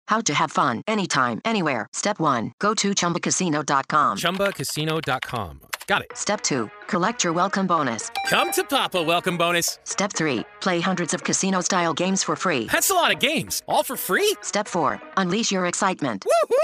How to have fun anytime, anywhere. Step 1. Go to ChumbaCasino.com. ChumbaCasino.com. Got it. Step 2. Collect your welcome bonus. Come to Papa welcome bonus. Step 3. Play hundreds of casino-style games for free. That's a lot of games. All for free? Step 4. Unleash your excitement.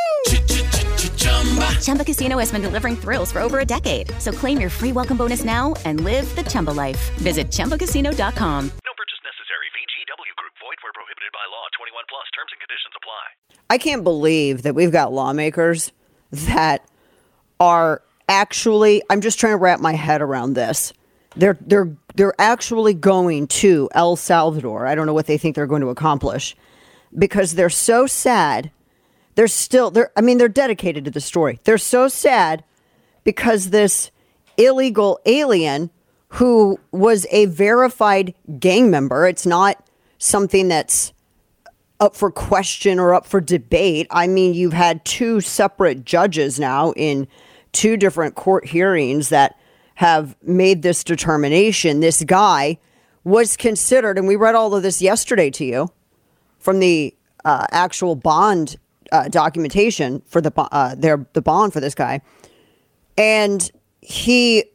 Chumba Casino has been delivering thrills for over a decade. So claim your free welcome bonus now and live the Chumba life. Visit ChumbaCasino.com. No purchase necessary. VGW Group. Void where prohibited by law. 21 plus. Terms and conditions apply. I can't believe that we've got lawmakers that are actually, I'm just trying to wrap my head around this. They're actually going to El Salvador. I don't know what they think they're going to accomplish because they're so sad. They're dedicated to the story. They're so sad because this illegal alien who was a verified gang member, it's not something that's up for question or up for debate. I mean, you've had two separate judges now in two different court hearings that have made this determination. This guy was considered, and we read all of this yesterday to you from the actual bond documentation for the bond for this guy, and they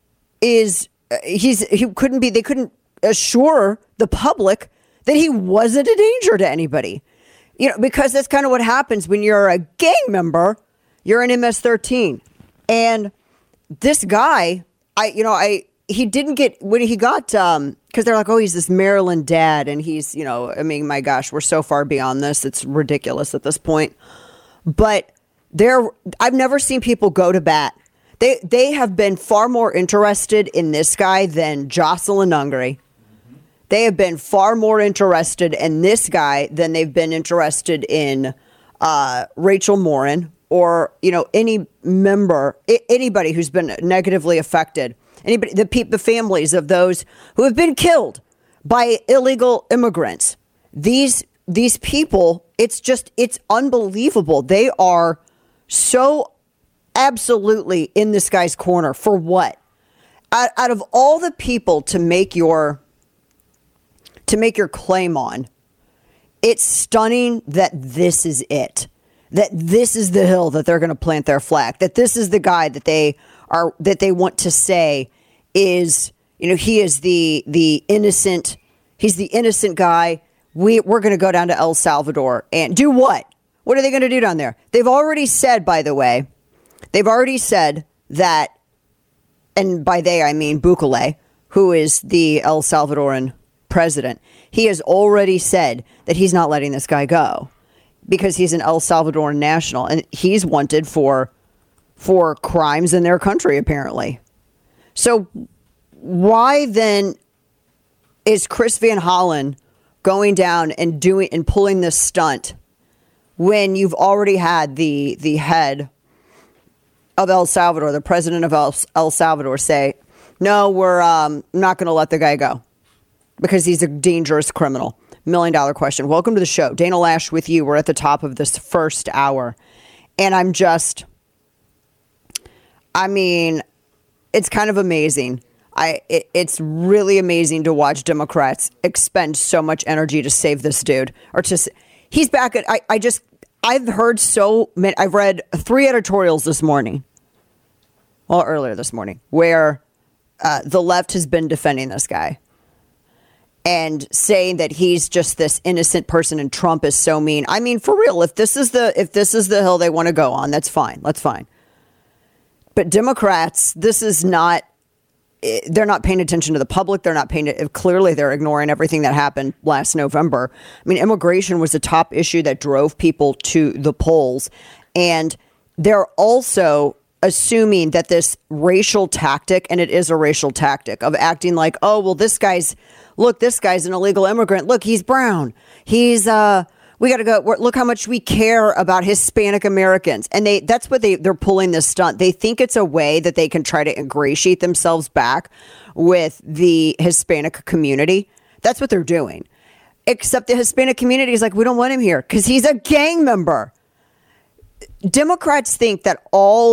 couldn't assure the public that he wasn't a danger to anybody, because that's kind of what happens when you're a gang member. You're an MS-13, and this guy, he didn't get when he got because they're like, oh, he's this Maryland dad, and he's my gosh, we're so far beyond this, it's ridiculous at this point. But I've never seen people go to bat. They have been far more interested in this guy than Jocelyn Ungary. They have been far more interested in this guy than they've been interested in Rachel Morin or any member, anybody who's been negatively affected. Anybody, the families of those who have been killed by illegal immigrants. These people, it's unbelievable. They are so absolutely in this guy's corner. For what? Out of all the people to make your claim on, it's stunning that this is it. That this is the hill that they're going to plant their flag. That this is the guy that they want to say is, he is the innocent. He's the innocent guy. We're going to go down to El Salvador and do what? What are they going to do down there? They've already said, by the way, that, and by they I mean Bukele, who is the El Salvadoran president. He has already said that he's not letting this guy go because he's an El Salvadoran national and he's wanted for crimes in their country, apparently. So why then is Chris Van Hollen going down and pulling this stunt when you've already had the head of El Salvador, the president of El Salvador, say, no, we're not going to let the guy go because he's a dangerous criminal? $1 million question. Welcome to the show. Dana Lash with you. We're at the top of this first hour. And it's kind of amazing. It's really amazing to watch Democrats expend so much energy to save this dude. He's back at, I've heard so many, I've read 3 editorials this morning. Well, earlier this morning, where the left has been defending this guy and saying that he's just this innocent person and Trump is so mean. I mean, for real, if this is the hill they want to go on, that's fine. That's fine. But Democrats, they're not paying attention to the public. Clearly they're ignoring everything that happened last November. I mean, immigration was a top issue that drove people to the polls. And they're also assuming that this racial tactic, and it is a racial tactic, of acting like, oh, well, this guy's an illegal immigrant. Look, he's brown. We got to go. Look how much we care about Hispanic Americans. And that's what they're pulling this stunt. They think it's a way that they can try to ingratiate themselves back with the Hispanic community. That's what they're doing. Except the Hispanic community is like, we don't want him here because he's a gang member. Democrats think that all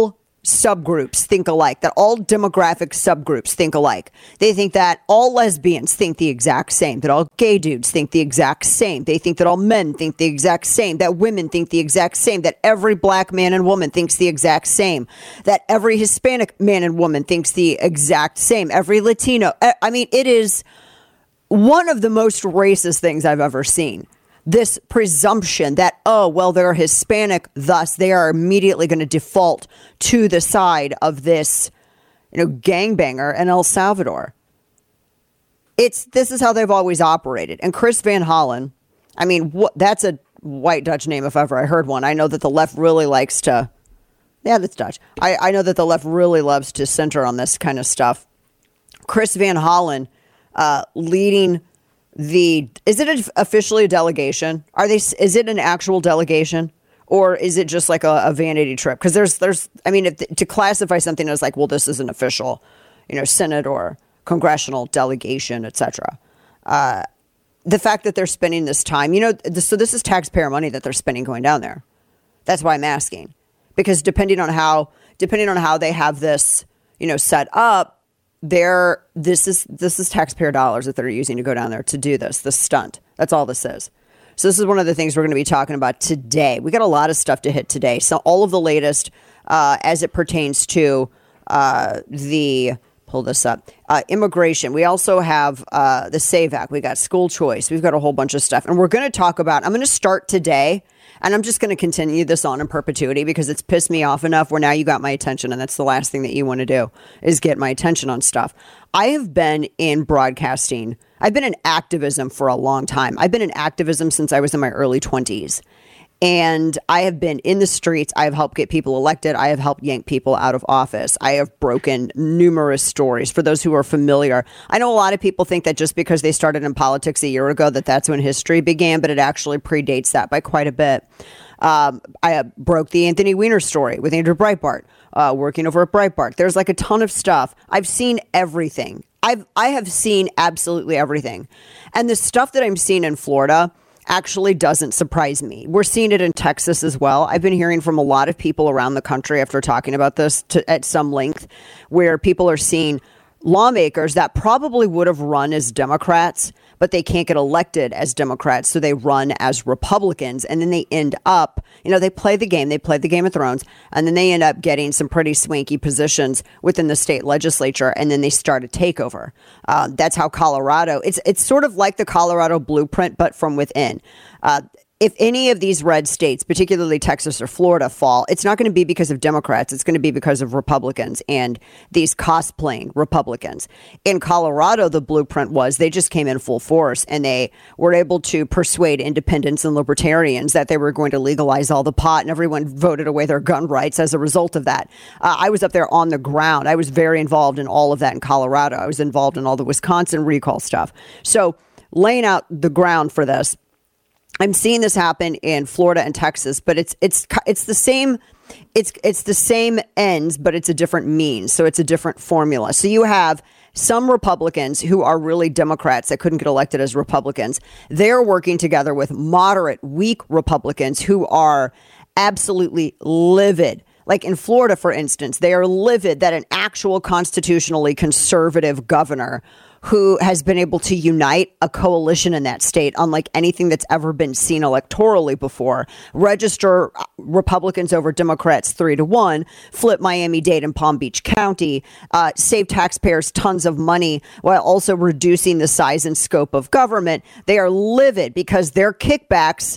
subgroups think alike, that all demographic subgroups think alike. They think that all lesbians think the exact same, that all gay dudes think the exact same. They think that all men think the exact same, that women think the exact same, that every black man and woman thinks the exact same, that every Hispanic man and woman thinks the exact same, every Latino. I mean, it is one of the most racist things I've ever seen. This presumption that, oh, well, they're Hispanic, thus they are immediately going to default to the side of this, gangbanger in El Salvador. This is how they've always operated. And Chris Van Hollen, I mean, that's a white Dutch name if ever I heard one. I know that the left really likes to, yeah, that's Dutch. I know that the left really loves to center on this kind of stuff. Chris Van Hollen leading is it officially a delegation? Is it an actual delegation, or is it just like a vanity trip? Because there's, I mean, to classify something as like, well, this is an official, Senate or congressional delegation, etc. The fact that they're spending this time, so this is taxpayer money that they're spending going down there. That's why I'm asking, because depending on how they have this, set up, this is taxpayer dollars that they're using to go down there to do this stunt. That's all this is. So this is one of the things we're going to be talking about today. We got a lot of stuff to hit today. So all of the latest as it pertains to pull this up, immigration. We also have the SAVE Act. We got school choice. We've got a whole bunch of stuff. And we're going to talk about, I'm going to start today, and I'm just going to continue this on in perpetuity because it's pissed me off enough where now you got my attention, and that's the last thing that you want to do is get my attention on stuff. I have been in broadcasting. I've been in activism for a long time. I've been in activism since I was in my early 20s. And I have been in the streets. I have helped get people elected. I have helped yank people out of office. I have broken numerous stories. For those who are familiar, I know a lot of people think that just because they started in politics a year ago, that's when history began, but it actually predates that by quite a bit. I broke the Anthony Weiner story with Andrew Breitbart, working over at Breitbart. There's like a ton of stuff. I've seen everything. I have seen absolutely everything. And the stuff that I'm seeing in Florida actually doesn't surprise me. We're seeing it in Texas as well. I've been hearing from a lot of people around the country after talking about this at some length, where people are seeing lawmakers that probably would have run as Democrats, but they can't get elected as Democrats, so they run as Republicans, and then they end up, they play the game of Thrones, and then they end up getting some pretty swanky positions within the state legislature, and then they start a takeover. That's how Colorado, it's sort of like the Colorado blueprint, but from within. If any of these red states, particularly Texas or Florida, fall, it's not going to be because of Democrats. It's going to be because of Republicans and these cosplaying Republicans. In Colorado, the blueprint was they just came in full force and they were able to persuade independents and libertarians that they were going to legalize all the pot, and everyone voted away their gun rights as a result of that. I was up there on the ground. I was very involved in all of that in Colorado. I was involved in all the Wisconsin recall stuff. So laying out the ground for this, I'm seeing this happen in Florida and Texas, but it's the same. It's the same ends, but it's a different means. So it's a different formula. So you have some Republicans who are really Democrats that couldn't get elected as Republicans. They're working together with moderate, weak Republicans who are absolutely livid. Like in Florida, for instance, they are livid that an actual constitutionally conservative governor who has been able to unite a coalition in that state, unlike anything that's ever been seen electorally before, register Republicans over Democrats 3-1, flip Miami-Dade and Palm Beach County, save taxpayers tons of money while also reducing the size and scope of government. They are livid because their kickbacks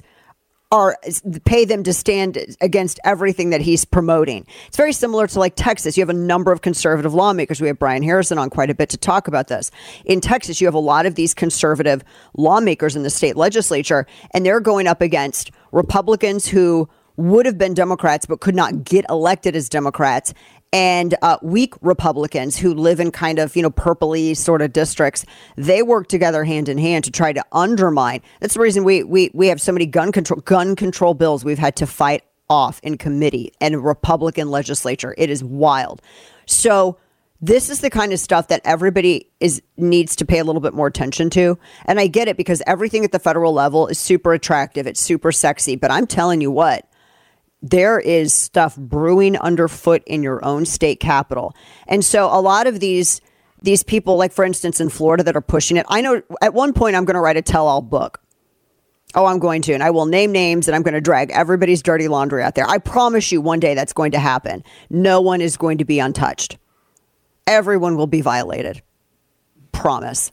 pay them to stand against everything that he's promoting. It's very similar to like Texas. You have a number of conservative lawmakers. We have Brian Harrison on quite a bit to talk about this. In Texas, you have a lot of these conservative lawmakers in the state legislature, and they're going up against Republicans who would have been Democrats but could not get elected as Democrats, and weak Republicans who live in kind of, purpley sort of districts. They work together hand in hand to try to undermine. That's the reason we have so many gun control bills we've had to fight off in committee and Republican legislature. It is wild. So this is the kind of stuff that everybody needs to pay a little bit more attention to. And I get it because everything at the federal level is super attractive. It's super sexy. But I'm telling you what, there is stuff brewing underfoot in your own state capital. And so a lot of these people, like for instance in Florida, that are pushing it, I know at one point I'm going to write a tell-all book. Oh, I'm going to, and I will name names, and I'm going to drag everybody's dirty laundry out there. I promise you one day that's going to happen. No one is going to be untouched. Everyone will be violated. Promise.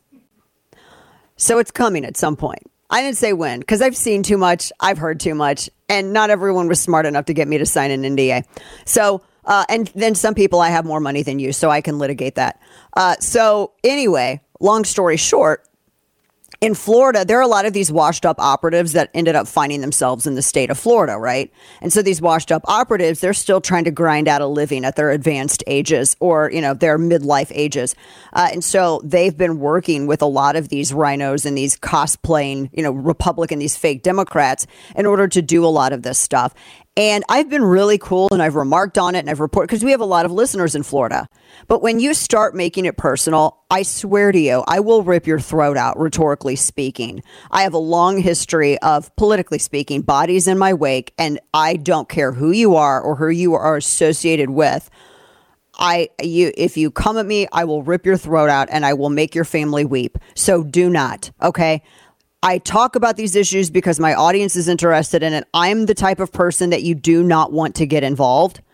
So it's coming at some point. I didn't say when, because I've seen too much, I've heard too much, and not everyone was smart enough to get me to sign an NDA. So, and then some people, I have more money than you, so I can litigate that. So anyway, long story short, in Florida, there are a lot of these washed up operatives that ended up finding themselves in the state of Florida, right? And so these washed up operatives, they're still trying to grind out a living at their advanced ages or, their midlife ages. And so they've been working with a lot of these rhinos and these cosplaying, Republican, these fake Democrats in order to do a lot of this stuff. And I've been really cool and I've remarked on it and I've reported because we have a lot of listeners in Florida. But when you start making it personal, I swear to you, I will rip your throat out, rhetorically speaking. I have a long history of, politically speaking, bodies in my wake, and I don't care who you are or who you are associated with. If you come at me, I will rip your throat out and I will make your family weep. So do not, okay? I talk about these issues because my audience is interested in it. I'm the type of person that you do not want to get involved.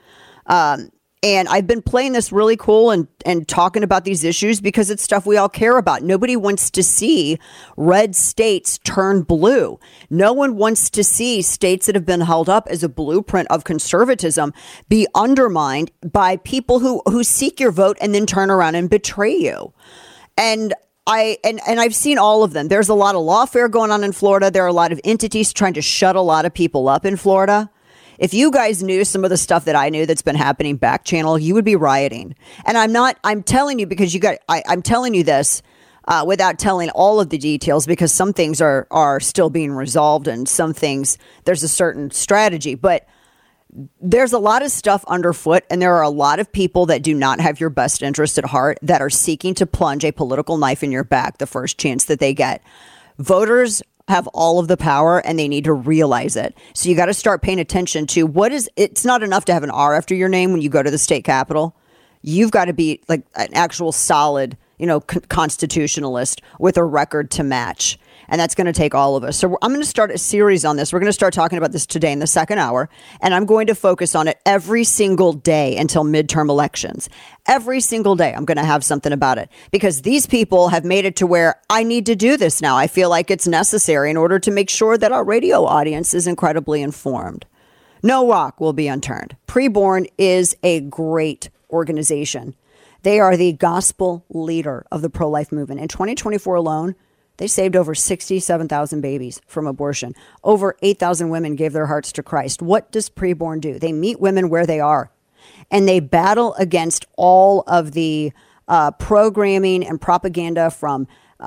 And I've been playing this really cool and talking about these issues because it's stuff we all care about. Nobody wants to see red states turn blue. No one wants to see states that have been held up as a blueprint of conservatism be undermined by people who seek your vote and then turn around and betray you. And I've seen all of them. There's a lot of lawfare going on in Florida. There are a lot of entities trying to shut a lot of people up in Florida. If you guys knew some of the stuff that I knew that's been happening back channel, you would be rioting. And I'm telling you because I'm telling you this without telling all of the details because some things are still being resolved and some things there's a certain strategy. But there's a lot of stuff underfoot, and there are a lot of people that do not have your best interest at heart that are seeking to plunge a political knife in your back the first chance that they get. Voters have all of the power and they need to realize it. So you got to start paying attention to it's not enough to have an R after your name when you go to the state capitol. You've got to be like an actual solid, constitutionalist with a record to match. And that's going to take all of us. So I'm going to start a series on this. We're going to start talking about this today in the second hour. And I'm going to focus on it every single day until midterm elections. Every single day, I'm going to have something about it. Because these people have made it to where I need to do this now. I feel like it's necessary in order to make sure that our radio audience is incredibly informed. No rock will be unturned. Preborn is a great organization. They are the gospel leader of the pro-life movement. In 2024 alone, they saved over 67,000 babies from abortion. Over 8,000 women gave their hearts to Christ. What does Preborn do? They meet women where they are, and they battle against all of the programming and propaganda from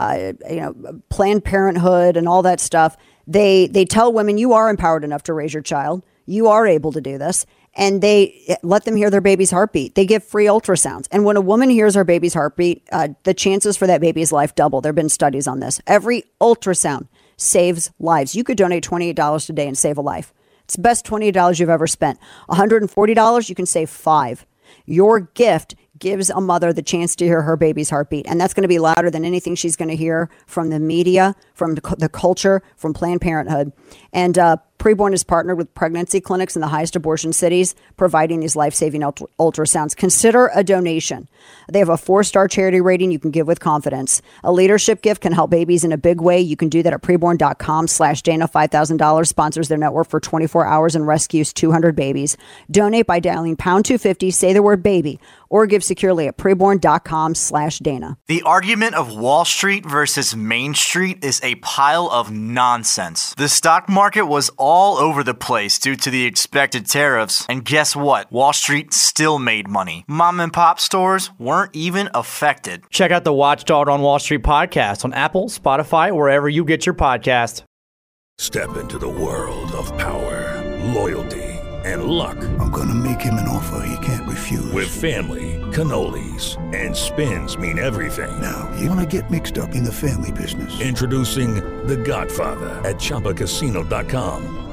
Planned Parenthood and all that stuff. They tell women, you are empowered enough to raise your child. You are able to do this. And they let them hear their baby's heartbeat. They give free ultrasounds. And when a woman hears her baby's heartbeat, the chances for that baby's life double. There have been studies on this. Every ultrasound saves lives. You could donate $28 today and save a life. It's the best $28 you've ever spent. $140, you can save 5. Your gift gives a mother the chance to hear her baby's heartbeat. And that's going to be louder than anything she's going to hear from the media, from the culture, from Planned Parenthood. And Preborn is partnered with pregnancy clinics in the highest abortion cities, providing these life-saving ultrasounds. Consider a donation. They have a 4-star charity rating you can give with confidence. A leadership gift can help babies in a big way. You can do that at preborn.com/Dana. $5,000 sponsors their network for 24 hours and rescues 200 babies. Donate by dialing pound 250, say the word baby, or give securely at preborn.com/Dana. The argument of Wall Street versus Main Street is a pile of nonsense. The stock market was all over the place due to the expected tariffs, and guess what? Wall Street still made money. Mom and pop stores weren't even affected. Check out the Watchdog on Wall Street podcast on Apple, Spotify, wherever you get your podcast. Step into the world of power, loyalty, and luck. I'm gonna make him an offer he can't refuse. With family, cannolis, and spins mean everything. Now, you wanna get mixed up in the family business. Introducing The Godfather at ChumbaCasino.com.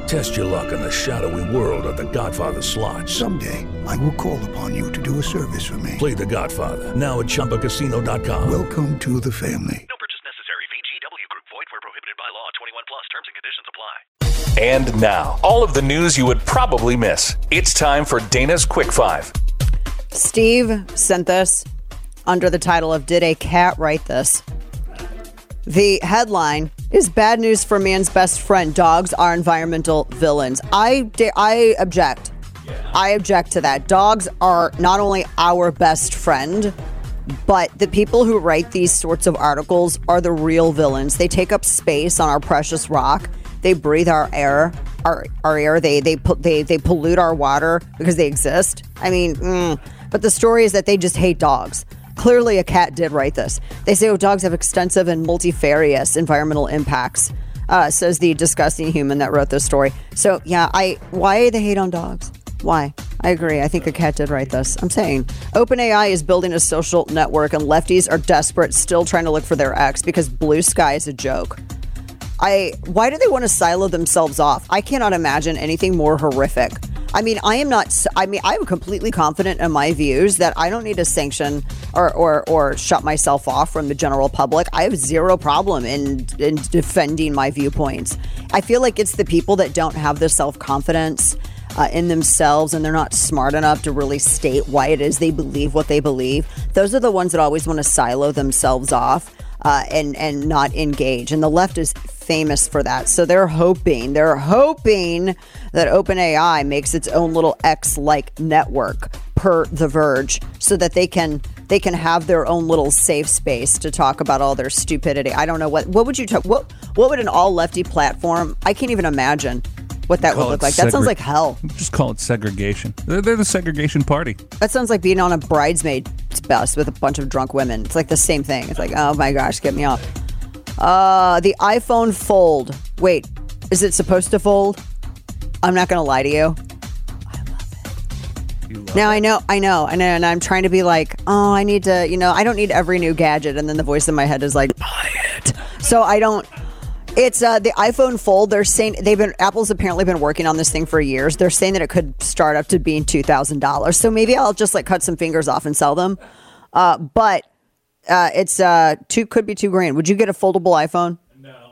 Test your luck in the shadowy world of The Godfather slot. Someday, I will call upon you to do a service for me. Play The Godfather, now at ChumbaCasino.com. Welcome to the family. No purchase necessary. VGW Group. Void where prohibited by law. 21 plus. Terms and conditions apply. And now, all of the news you would probably miss. It's time for Dana's Quick Five. Steve sent this under the title of Did a Cat Write This? The headline is Bad News for Man's Best Friend. Dogs are environmental villains. I object. I object to that. Dogs are not only our best friend, but the people who write these sorts of articles are the real villains. They take up space on our precious rock. They breathe our air. Our air. They pollute our water because they exist. I mean, but the story is that they just hate dogs. Clearly, a cat did write this. They say, dogs have extensive and multifarious environmental impacts, says the disgusting human that wrote this story. So, yeah, why the hate on dogs? Why? I agree. I think a cat did write this. I'm saying OpenAI is building a social network, and lefties are desperate, still trying to look for their ex because Blue Sky is a joke. Why do they want to silo themselves off? I cannot imagine anything more horrific. I mean, I'm completely confident in my views that I don't need to sanction or shut myself off from the general public. I have zero problem in defending my viewpoints. I feel like it's the people that don't have the self-confidence in themselves, and they're not smart enough to really state why it is they believe what they believe. Those are the ones that always want to silo themselves off and not engage. And the left is famous for that. So they're hoping that OpenAI makes its own little X-like network per The Verge, so that they can have their own little safe space to talk about all their stupidity. I don't know what would you talk? What would an all lefty platform? I can't even imagine what that would look like. That sounds like hell. Just call it segregation. They're the segregation party. That sounds like being on a bridesmaid's bus with a bunch of drunk women. It's like the same thing. It's like, oh my gosh, get me off. The iPhone Fold. Wait, is it supposed to fold? I'm not going to lie to you. I love it. Now, I know. And I'm trying to be like, oh, I need to, I don't need every new gadget. And then the voice in my head is like, buy it. So I don't. It's the iPhone Fold. They're saying Apple's apparently been working on this thing for years. They're saying that it could start up to being $2,000. So maybe I'll just cut some fingers off and sell them. But it's could be $2,000. Would you get a foldable iPhone? No.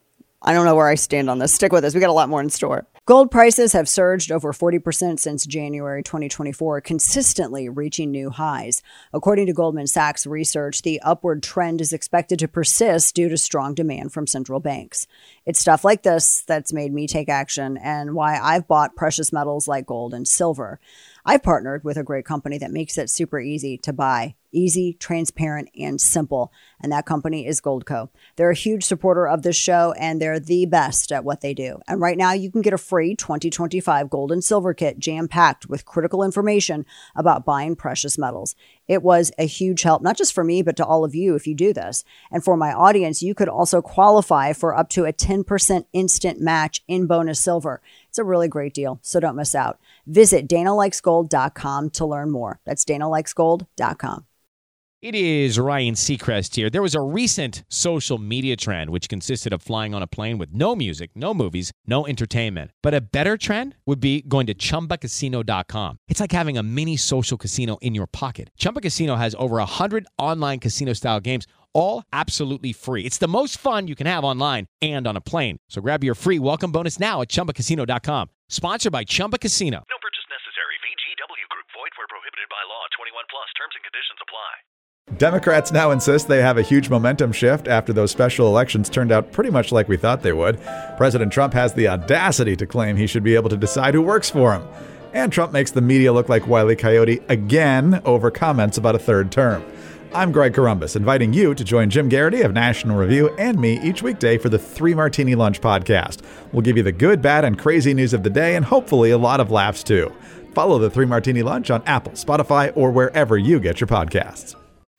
I don't know where I stand on this. Stick with us. We got a lot more in store. Gold prices have surged over 40% since January 2024, consistently reaching new highs. According to Goldman Sachs research, the upward trend is expected to persist due to strong demand from central banks. It's stuff like this that's made me take action and why I've bought precious metals like gold and silver. I've partnered with a great company that makes it super easy to buy. Easy, transparent, and simple. And that company is Goldco. They're a huge supporter of this show, and they're the best at what they do. And right now, you can get a free 2025 gold and silver kit jam-packed with critical information about buying precious metals. It was a huge help, not just for me, but to all of you if you do this. And for my audience, you could also qualify for up to a 10% instant match in bonus silver. It's a really great deal, so don't miss out. Visit DanaLikesGold.com to learn more. That's DanaLikesGold.com. It is Ryan Seacrest here. There was a recent social media trend which consisted of flying on a plane with no music, no movies, no entertainment. But a better trend would be going to ChumbaCasino.com. It's like having a mini social casino in your pocket. Chumba Casino has over 100 online casino-style games, all absolutely free. It's the most fun you can have online and on a plane. So grab your free welcome bonus now at ChumbaCasino.com. Sponsored by Chumba Casino. No purchase necessary. VGW Group. Void where prohibited by law. 21 plus. Terms and conditions apply. Democrats now insist they have a huge momentum shift after those special elections turned out pretty much like we thought they would. President Trump has the audacity to claim he should be able to decide who works for him. And Trump makes the media look like Wile E. Coyote again over comments about a third term. I'm Greg Corombos, inviting you to join Jim Garrity of National Review and me each weekday for the 3 Martini Lunch podcast. We'll give you the good, bad, and crazy news of the day and hopefully a lot of laughs too. Follow the 3 Martini Lunch on Apple, Spotify, or wherever you get your podcasts.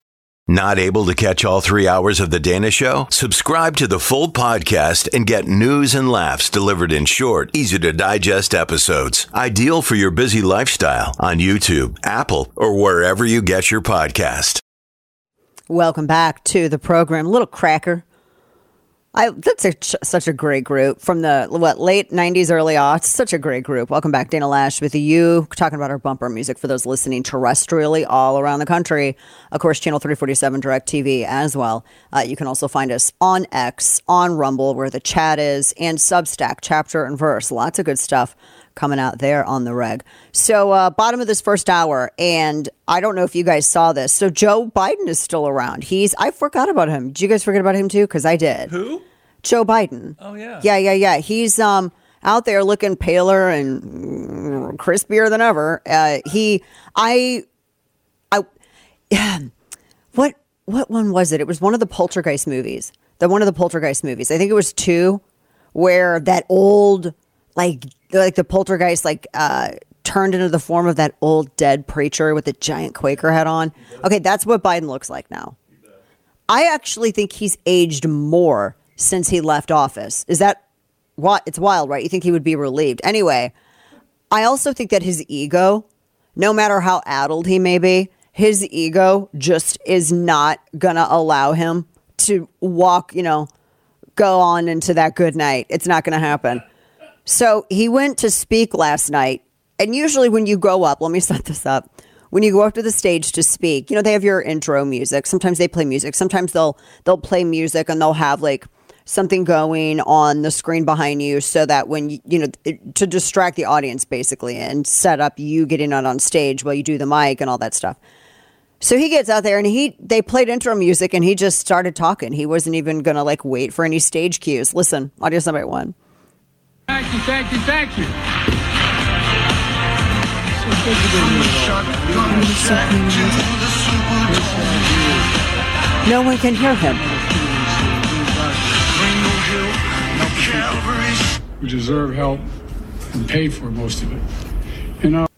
Not able to catch all 3 hours of The Dana Show? Subscribe to the full podcast and get news and laughs delivered in short, easy-to-digest episodes. Ideal for your busy lifestyle on YouTube, Apple, or wherever you get your podcast. Welcome back to the program. Little cracker. That's such a great group from the late 90s, early aughts. Such a great group. Welcome back, Dana Lash with you, talking about our bumper music for those listening terrestrially all around the country. Of course, channel 347 DirecTV as well. You can also find us on X, on Rumble, where the chat is, and Substack, Chapter and Verse. Lots of good stuff coming out there on the reg. So bottom of this first hour, and I don't know if you guys saw this. So Joe Biden is still around. I forgot about him. Did you guys forget about him too? Because I did. Who? Joe Biden. Oh, yeah. Yeah. He's out there looking paler and crispier than ever. What one was it? It was one of the Poltergeist movies. One of the Poltergeist movies. I think it was 2, where that old, like the Poltergeist, turned into the form of that old dead preacher with the giant Quaker hat on. Okay, that's what Biden looks like now. I actually think he's aged more since he left office. Is that what? It's wild, right? You think he would be relieved. Anyway, I also think that his ego, no matter how addled he may be, his ego just is not going to allow him to walk, go on into that good night. It's not going to happen. So he went to speak last night. And usually when you go up, let me set this up. When you go up to the stage to speak, they have your intro music. Sometimes they play music. Sometimes they'll play music and they'll have something going on the screen behind you so that when to distract the audience basically and set up you getting out on stage while you do the mic and all that stuff. So he gets out there and they played intro music and he just started talking. He wasn't even going to wait for any stage cues. Listen, audio somebody one. Thank you. No one can hear him. We deserve help and pay for most of it.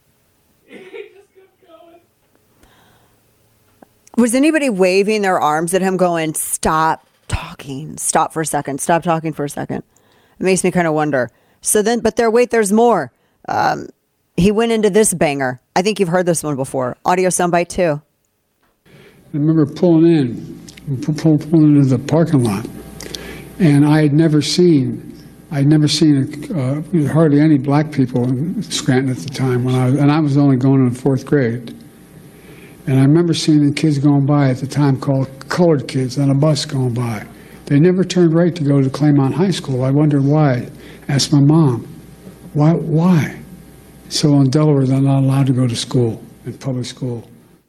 Was anybody waving their arms at him going, stop talking, stop for a second, stop talking for a second? It makes me kind of wonder. So then, but there's more. He went into this banger. I think you've heard this one before. Audio soundbite 2. I remember pulling into the parking lot, and I had never seen hardly any black people in Scranton at the time and I was only going in 4th grade. And I remember seeing the kids going by at the time called colored kids on a bus going by. They never turned right to go to Claymont High School. I wondered why. Asked my mom, why? So in Delaware, they're not allowed to go to school, in public school.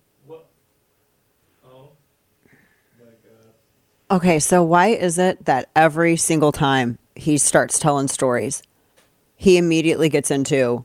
Okay, so why is it that every single time he starts telling stories, he immediately gets into,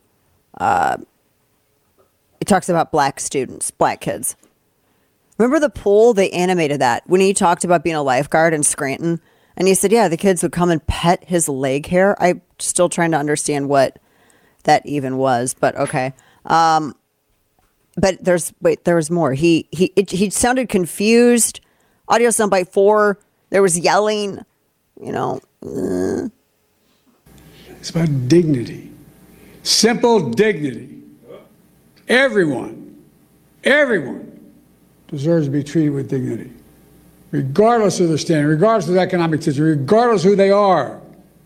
he talks about black students, black kids. Remember the pool? They animated that when he talked about being a lifeguard in Scranton. And he said, yeah, the kids would come and pet his leg hair. I'm still trying to understand what that even was, but okay. But there was more. He sounded confused. Audio soundbite 4. There was yelling, It's about dignity. Simple dignity. Everyone deserves to be treated with dignity, regardless of their standing, regardless of their economic situation, regardless of who they are.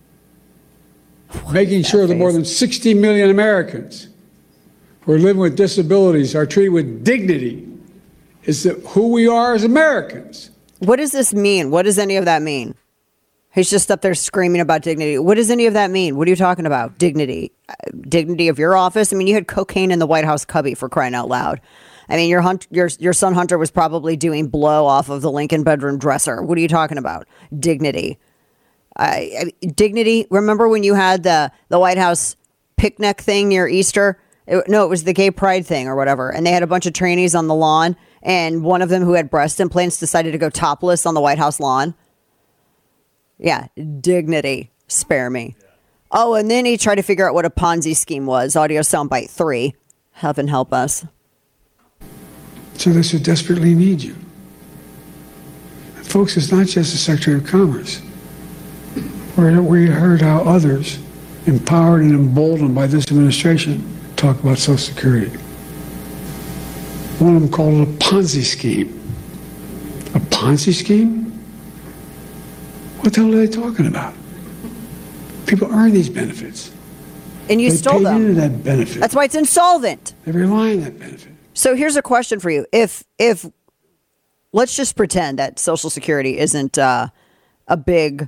Making sure that more than 60 million Americans who are living with disabilities are treated with dignity is who we are as Americans. What does this mean? What does any of that mean? He's just up there screaming about dignity. What does any of that mean? What are you talking about? Dignity. Dignity of your office? I mean, you had cocaine in the White House cubby, for crying out loud. I mean, your son Hunter was probably doing blow off of the Lincoln bedroom dresser. What are you talking about? Dignity. Dignity. Remember when you had the White House picnic thing near Easter? It was the gay pride thing or whatever. And they had a bunch of trainees on the lawn. And one of them who had breast implants decided to go topless on the White House lawn. Yeah, dignity. Spare me. Oh, and then he tried to figure out what a Ponzi scheme was. Audio soundbite 3. Heaven help us. So this would desperately need you. And folks, it's not just the Secretary of Commerce. We heard how others, empowered and emboldened by this administration, talk about Social Security. One of them called it a Ponzi scheme. A Ponzi scheme? What the hell are they talking about? People earn these benefits. And you stole them. Into that benefit. That's why it's insolvent. They rely on that benefit. So here's a question for you. If let's just pretend that Social Security isn't a big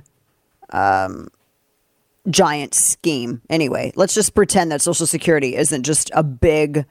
giant scheme. Anyway, let's just pretend that Social Security isn't just a big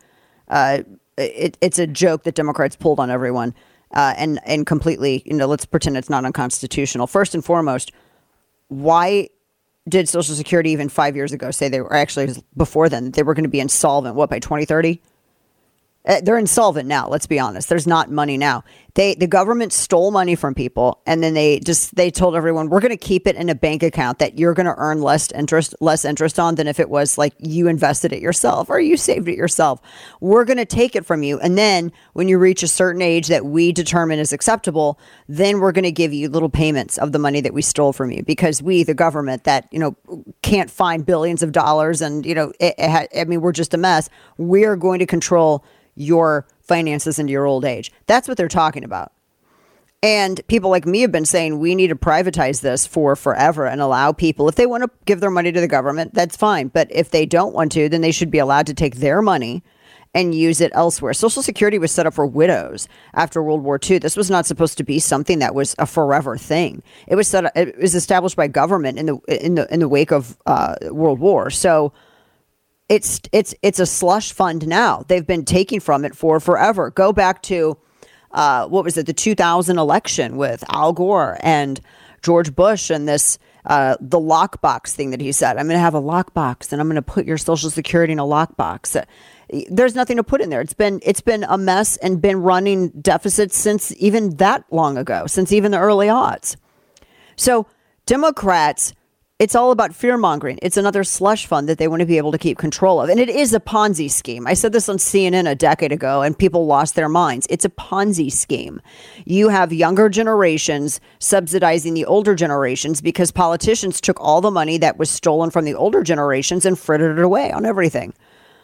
it's a joke that Democrats pulled on everyone and completely, let's pretend it's not unconstitutional. First and foremost, why did Social Security even 5 years ago say they were actually before then they were going to be insolvent? What, by 2030? They're insolvent now. Let's be honest. There's not money now. The government stole money from people, and then they told everyone, we're going to keep it in a bank account that you're going to earn less interest on than if it was like you invested it yourself or you saved it yourself. We're going to take it from you, and then when you reach a certain age that we determine is acceptable, then we're going to give you little payments of the money that we stole from you, because we, the government, that can't find billions of dollars, and we're just a mess. We're going to control your finances into your old age. That's what they're talking about. And people like me have been saying we need to privatize this for forever and allow people, if they want to give their money to the government, that's fine. But if they don't want to, then they should be allowed to take their money and use it elsewhere. Social Security was set up for widows after World War II. This was not supposed to be something that was a forever thing. It was established by government in the wake of World War. So it's a slush fund now. They've been taking from it for forever. Go back to, the 2000 election with Al Gore and George Bush and this, the lockbox thing that he said. I'm going to have a lockbox and I'm going to put your Social Security in a lockbox. There's nothing to put in there. It's been a mess and been running deficits since even that long ago, since even the early aughts. So Democrats, it's all about fear-mongering. It's another slush fund that they want to be able to keep control of. And it is a Ponzi scheme. I said this on CNN a decade ago, and people lost their minds. It's a Ponzi scheme. You have younger generations subsidizing the older generations because politicians took all the money that was stolen from the older generations and frittered it away on everything.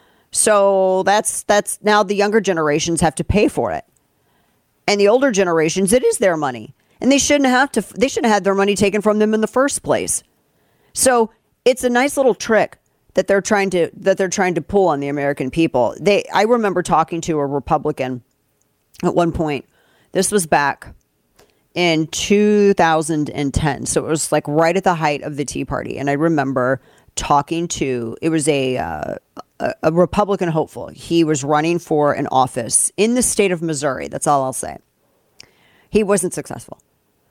So that's now the younger generations have to pay for it. And the older generations, it is their money. And they shouldn't have had their money taken from them in the first place. So it's a nice little trick that they're trying to pull on the American people. I remember talking to a Republican at one point. This was back in 2010. So it was like right at the height of the Tea Party. And I remember talking to, it was a Republican hopeful. He was running for an office in the state of Missouri. That's all I'll say. He wasn't successful.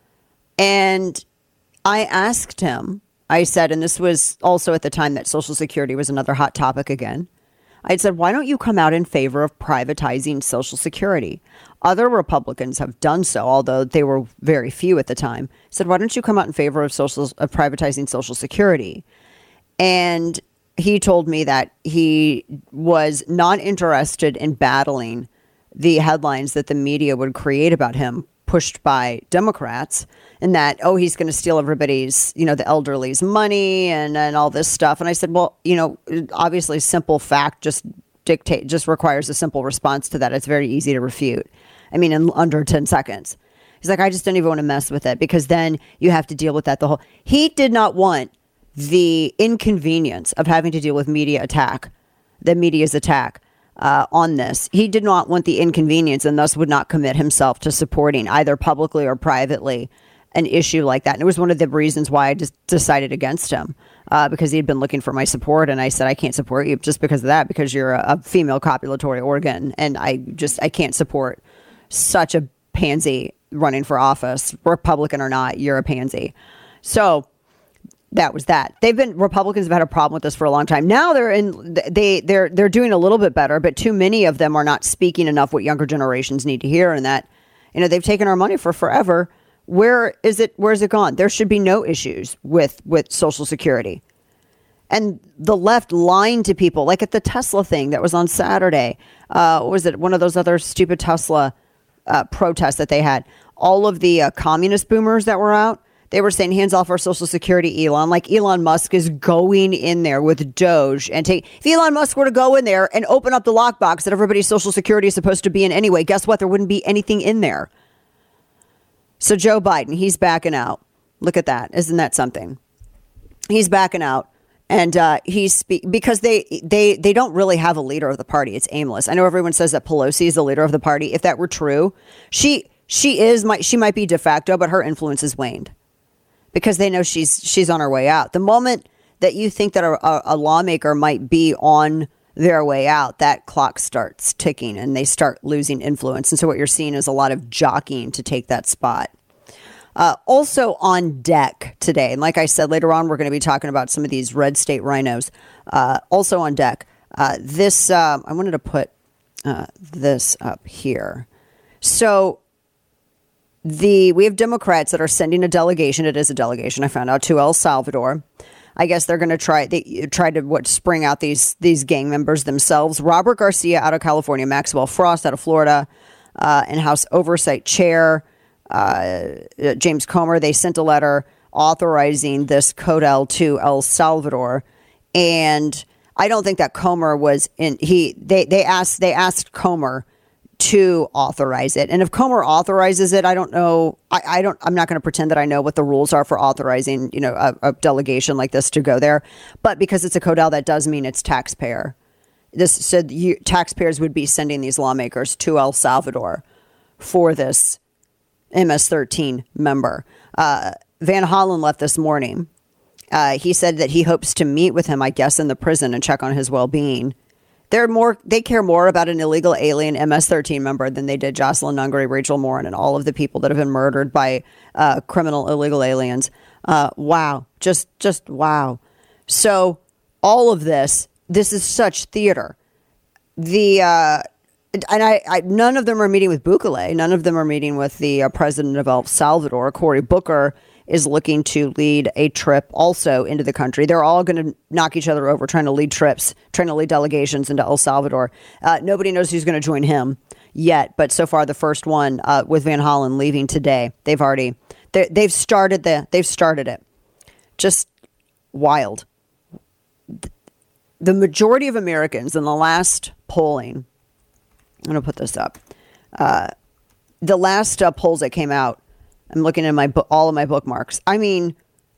And I asked him, I said, and this was also at the time that Social Security was another hot topic again. I said, why don't you come out in favor of privatizing Social Security? Other Republicans have done so, although they were very few at the time. I said, why don't you come out in favor of privatizing Social Security? And he told me that he was not interested in battling the headlines that the media would create about him, pushed by Democrats, and that, he's going to steal everybody's, the elderly's money and all this stuff. And I said, well, obviously simple fact just requires a simple response to that. It's very easy to refute. I mean, in under 10 seconds. He's like, I just don't even want to mess with it because then you have to deal with that he did not want the inconvenience of having to deal with the media's attack on this. He did not want the inconvenience and thus would not commit himself to supporting either publicly or privately an issue like that. And it was one of the reasons why I just decided against him because he had been looking for my support. And I said, I can't support you just because of that, because you're a female copulatory organ. And I can't support such a pansy running for office, Republican or not, you're a pansy. So that was that. Republicans have had a problem with this for a long time. Now they're doing a little bit better, but too many of them are not speaking enough what younger generations need to hear. And that, they've taken our money for forever. Where is it gone? There should be no issues with Social Security. And the left lying to people, like at the Tesla thing that was on Saturday. What was it? One of those other stupid Tesla protests that they had. All of the communist boomers that were out, they were saying, hands off our Social Security, Elon. Like Elon Musk is going in there with Doge and if Elon Musk were to go in there and open up the lockbox that everybody's Social Security is supposed to be in anyway, guess what? There wouldn't be anything in there. So Joe Biden, he's backing out. Look at that. Isn't that something? He's backing out. And because they don't really have a leader of the party. It's aimless. I know everyone says that Pelosi is the leader of the party. If that were true, she might be de facto, but her influence has waned because they know she's on her way out. The moment that you think that a lawmaker might be on their way out, that clock starts ticking and they start losing influence. And so what you're seeing is a lot of jockeying to take that spot. Also on deck today, and like I said, later on, we're going to be talking about some of these red state rhinos. Also on deck, I wanted to put this up here. So we have Democrats that are sending a delegation. It is a delegation, I found out, to El Salvador. I guess they're going to try to spring out these gang members themselves. Robert Garcia out of California, Maxwell Frost out of Florida, and House Oversight Chair James Comer. They sent a letter authorizing this CODEL to El Salvador, and I don't think that Comer was in. They asked Comer to authorize it, and if Comer authorizes it, I don't know. I'm not going to pretend that I know what the rules are for authorizing, a delegation like this to go there. But because it's a CODEL, that does mean it's taxpayer. This said taxpayers would be sending these lawmakers to El Salvador for this MS-13 member. Van Hollen left this morning. He said that he hopes to meet with him, I guess, in the prison and check on his well-being. They care more about an illegal alien MS-13 member than they did Jocelyn Nungary, Rachel Morin, and all of the people that have been murdered by criminal illegal aliens. Wow. Just wow. So all of this is such theater. None of them are meeting with Bukele. None of them are meeting with the president of El Salvador. Cory Booker is looking to lead a trip also into the country. They're all going to knock each other over, trying to lead trips, trying to lead delegations into El Salvador. Nobody knows who's going to join him yet, but so far the first one with Van Hollen leaving today. They've started it. Just wild. The majority of Americans in the last polling. I'm going to put this up. The last polls that came out, I'm looking at all of my bookmarks. I mean,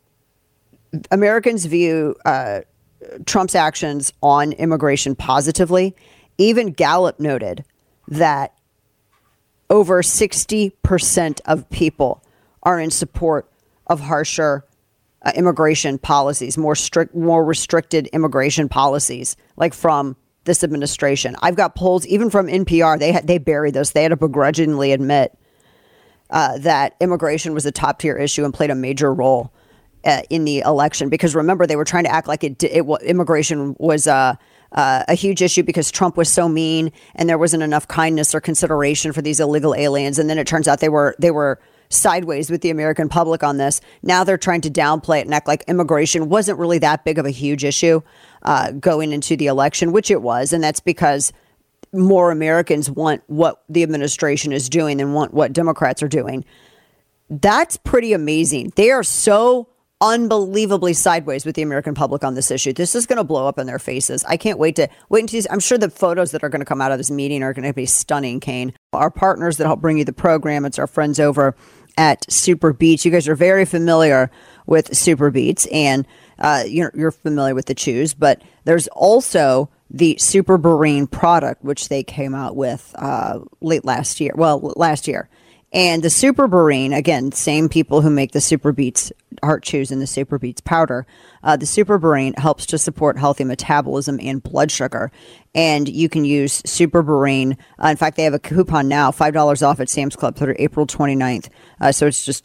Americans view Trump's actions on immigration positively. Even Gallup noted that over 60% of people are in support of harsher immigration policies, more restricted immigration policies, like from this administration. I've got polls even from NPR. They buried this. They had to begrudgingly admit that immigration was a top tier issue and played a major role in the election. Because remember, they were trying to act like immigration was a huge issue because Trump was so mean and there wasn't enough kindness or consideration for these illegal aliens. And then it turns out they were sideways with the American public on this. Now they're trying to downplay it and act like immigration wasn't really that big of a huge issue going into the election, which it was. And that's because more Americans want what the administration is doing than want what Democrats are doing. That's pretty amazing. They are so unbelievably sideways with the American public on this issue. This is going to blow up in their faces. I can't wait until I'm sure the photos that are going to come out of this meeting are going to be stunning, Kane. Our partners that help bring you the program, it's our friends over at Super Beets. You guys are very familiar with Super Beets, and you're familiar with the chews, but there's also the Super Berine product, which they came out with last year. And the Super Berine, again, same people who make the Super Beets heart chews and the Super Beets powder. The Super Berine helps to support healthy metabolism and blood sugar. And you can use Super Berine. In fact, they have a coupon now, $5 off at Sam's Club through April 29th. So it's just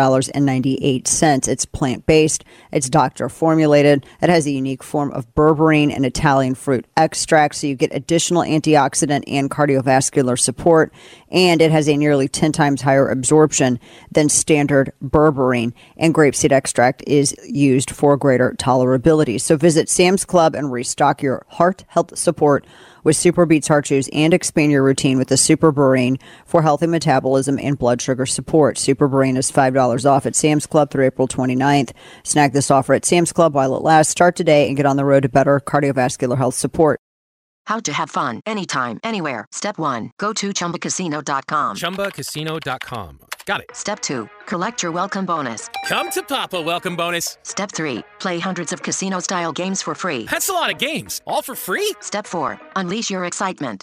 $24.98. It's plant-based. It's doctor formulated. It has a unique form of berberine and Italian fruit extract. So you get additional antioxidant and cardiovascular support. And it has a nearly 10 times higher absorption than standard berberine. And grapeseed extract is used for greater tolerability. So visit Sam's Club and restock your heart health support with Super Beets Heart Chews and expand your routine with the Super Berine for healthy metabolism and blood sugar support. Super Berine is $5 off at Sam's Club through April 29th. Snag this offer at Sam's Club while it lasts. Start today and get on the road to better cardiovascular health support. How to have fun anytime, anywhere. Step 1. Go to ChumbaCasino.com. ChumbaCasino.com. Got it. Step 2. Collect your welcome bonus. Come to Papa welcome bonus. Step 3. Play hundreds of casino-style games for free. That's a lot of games. All for free? Step 4. Unleash your excitement.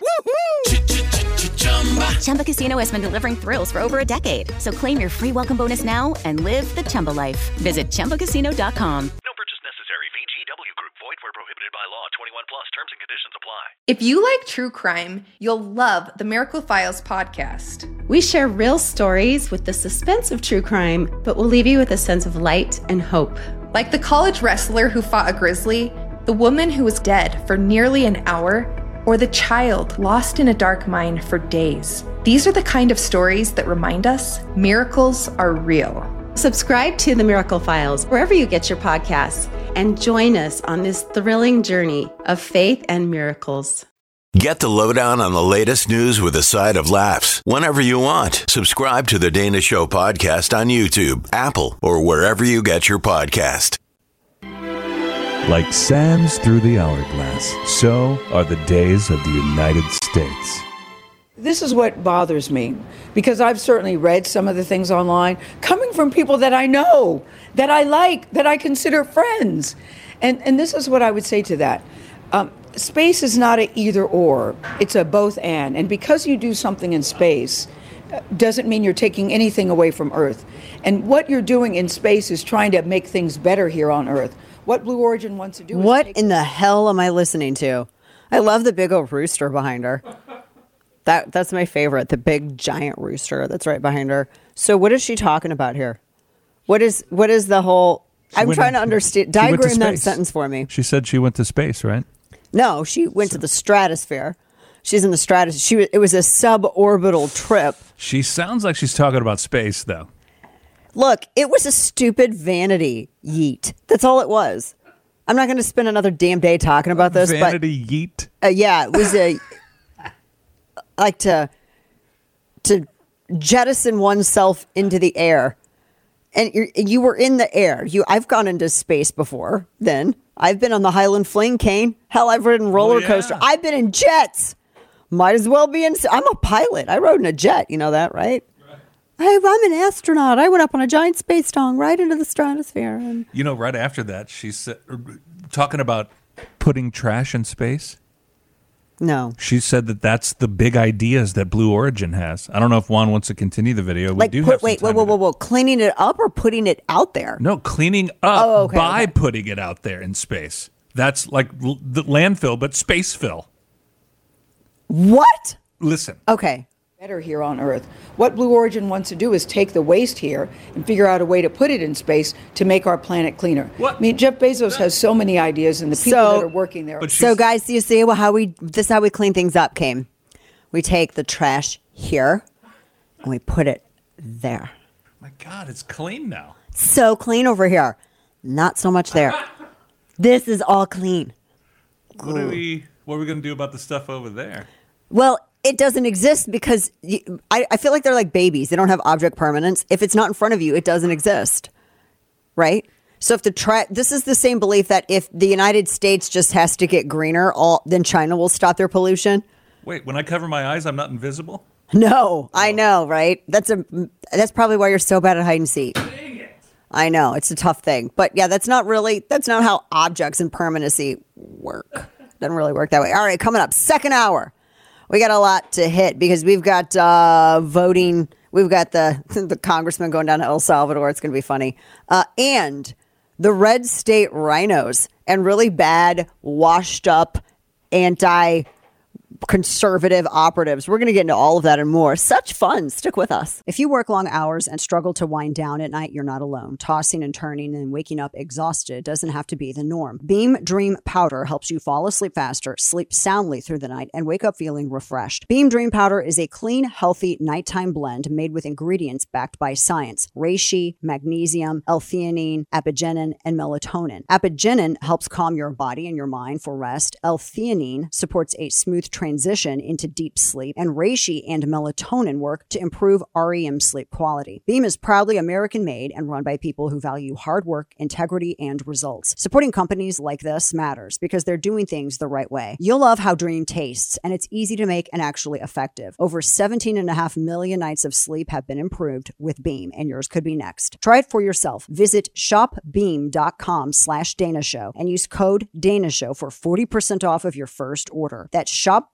Chumba Casino has been delivering thrills for over a decade. So claim your free welcome bonus now and live the Chumba life. Visit ChumbaCasino.com. No purchase necessary. VGW Group. Void where prohibited by law. 21 plus. Terms and conditions apply. If you like true crime, you'll love the Miracle Files podcast. We share real stories with the suspense of true crime, but we'll leave you with a sense of light and hope. Like the college wrestler who fought a grizzly, the woman who was dead for nearly an hour, or the child lost in a dark mine for days. These are the kind of stories that remind us miracles are real. Subscribe to The Miracle Files wherever you get your podcasts and join us on this thrilling journey of faith and miracles. Get the lowdown on the latest news with a side of laughs whenever you want. Subscribe to the Dana Show podcast on YouTube, Apple, or wherever you get your podcast. Like sands through the hourglass, so are the days of the United States. This is what bothers me, because I've certainly read some of the things online coming from people that I know, that I like, that I consider friends. And this is what I would say to that. Space is not an either or, it's a both and. And because you do something in space doesn't mean you're taking anything away from Earth. And what you're doing in space is trying to make things better here on Earth. What Blue Origin wants to do is What in the hell am I listening to? I love the big old rooster behind her. That's my favorite, the big giant rooster that's right behind her. So what is she talking about here? What is the whole... I'm trying to understand. Diagram that sentence for me. She said she went to space, right? No, she went to the stratosphere. She's in the stratosphere. It was a suborbital trip. She sounds like she's talking about space, though. Look, it was a stupid vanity yeet. That's all it was. I'm not going to spend another damn day talking about this. Vanity yeet? Yeah, it was a... like to jettison oneself into the air. And you were in the air. I've gone into space before then. I've been on the Highland Flame Cane. Hell, I've ridden roller coaster. I've been in jets. Might as well be in... I'm a pilot. I rode in a jet. You know that, right? Hey, I'm an astronaut. I went up on a giant space dong right into the stratosphere. And... You know, right after that, she's talking about putting trash in space. No. She said that that's the big ideas that Blue Origin has. I don't know if Juan wants to continue the video. Whoa. Cleaning it up or putting it out there? No, cleaning up by putting it out there in space. That's like the landfill, but space fill. What? Listen. Okay. Better here on Earth. What Blue Origin wants to do is take the waste here and figure out a way to put it in space to make our planet cleaner. What? I mean, Jeff Bezos has so many ideas, and the people that are working there. So, guys, do you see this is how we clean things up, Kame? We take the trash here and we put it there. My God, it's clean now. So clean over here. Not so much there. This is all clean. What are we going to do about the stuff over there? Well, it doesn't exist because I feel like they're like babies. They don't have object permanence. If it's not in front of you, it doesn't exist. Right? So if this is the same belief that if the United States just has to get greener, then China will stop their pollution. Wait, when I cover my eyes, I'm not invisible? No, I know, right? That's probably why you're so bad at hide and seek. Dang it. I know, it's a tough thing. But yeah, that's not how objects and permanency work. Doesn't really work that way. All right, coming up, second hour. We got a lot to hit because we've got voting. We've got the congressman going down to El Salvador. It's going to be funny. And the red state rhinos and really bad, washed up, anti-conservative operatives. We're going to get into all of that and more. Such fun. Stick with us. If you work long hours and struggle to wind down at night, you're not alone. Tossing and turning and waking up exhausted doesn't have to be the norm. Beam Dream Powder helps you fall asleep faster, sleep soundly through the night, and wake up feeling refreshed. Beam Dream Powder is a clean, healthy nighttime blend made with ingredients backed by science. Reishi, magnesium, L-theanine, apigenin, and melatonin. Apigenin helps calm your body and your mind for rest. L-theanine supports a smooth transition transition into deep sleep, and reishi and melatonin work to improve REM sleep quality. Beam is proudly American-made and run by people who value hard work, integrity, and results. Supporting companies like this matters because they're doing things the right way. You'll love how Dream tastes, and it's easy to make and actually effective. Over 17.5 million nights of sleep have been improved with Beam, and yours could be next. Try it for yourself. Visit shopbeam.com/Dana Show and use code Dana Show for 40% off of your first order. That's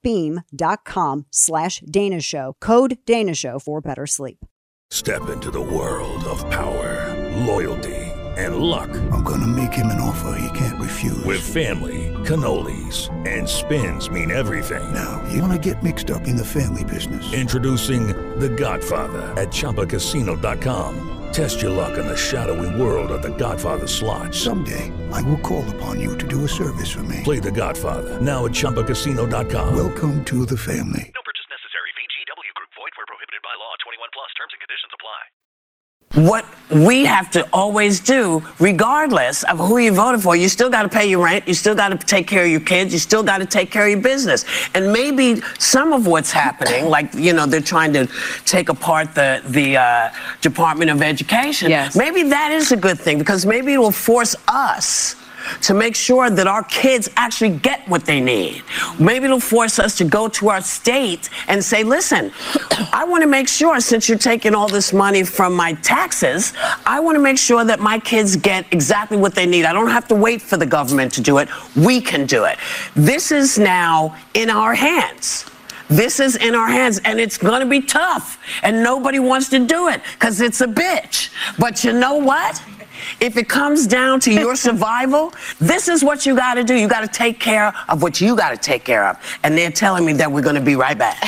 shopbeam.com/Dana Show. Code Dana Show for better sleep. Step into the world of power, loyalty, and luck. I'm gonna make him an offer he can't refuse. With family, cannolis, and spins mean everything. Now, you wanna get mixed up in the family business. Introducing The Godfather at ChumbaCasino.com. Test your luck in the shadowy world of The Godfather slot. Someday, I will call upon you to do a service for me. Play The Godfather now at ChumbaCasino.com. Welcome to the family. No purchase necessary. VGW Group. Void where prohibited by law. 21 plus. Terms and conditions apply. What we have to always do, regardless of who you voted for, you still got to pay your rent, you still got to take care of your kids, you still got to take care of your business. And maybe some of what's happening, like, they're trying to take apart the Department of Education. Yes. Maybe that is a good thing, because maybe it will force us to make sure that our kids actually get what they need. Maybe it'll force us to go to our state and say, listen, I want to make sure, since you're taking all this money from my taxes, I want to make sure that my kids get exactly what they need. I don't have to wait for the government to do it. We can do it. This is now in our hands. This is in our hands, and it's going to be tough, and nobody wants to do it because it's a bitch. But you know what? If it comes down to your survival, this is what you got to do. You got to take care of what you got to take care of. And they're telling me that we're going to be right back.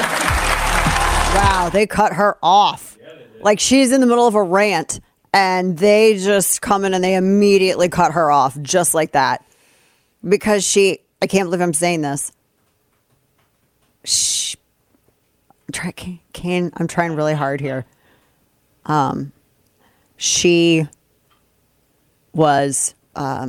Wow, they cut her off. Like she's in the middle of a rant, and they just come in and they immediately cut her off just like that. Because I can't believe I'm saying this. I'm trying really hard here. She was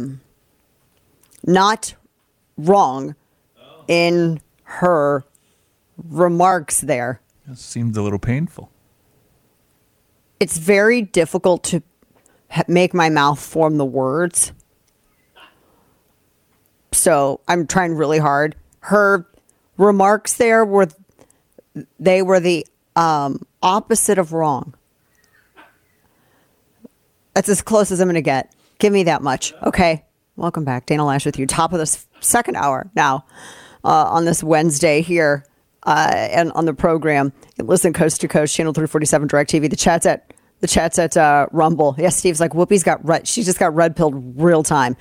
not wrong in her remarks there. It seemed a little painful. It's very difficult to make my mouth form the words. So I'm trying really hard. Her remarks there were the opposite of wrong. That's as close as I'm going to get. Give me that much. Okay. Welcome back. Dana Loesch with you. Top of this second hour now on this Wednesday here and on the program. Listen coast to coast, channel 347 DirecTV. The chat's at Rumble. Yes, Steve's like, Whoopi's got red. She just got red pilled real time.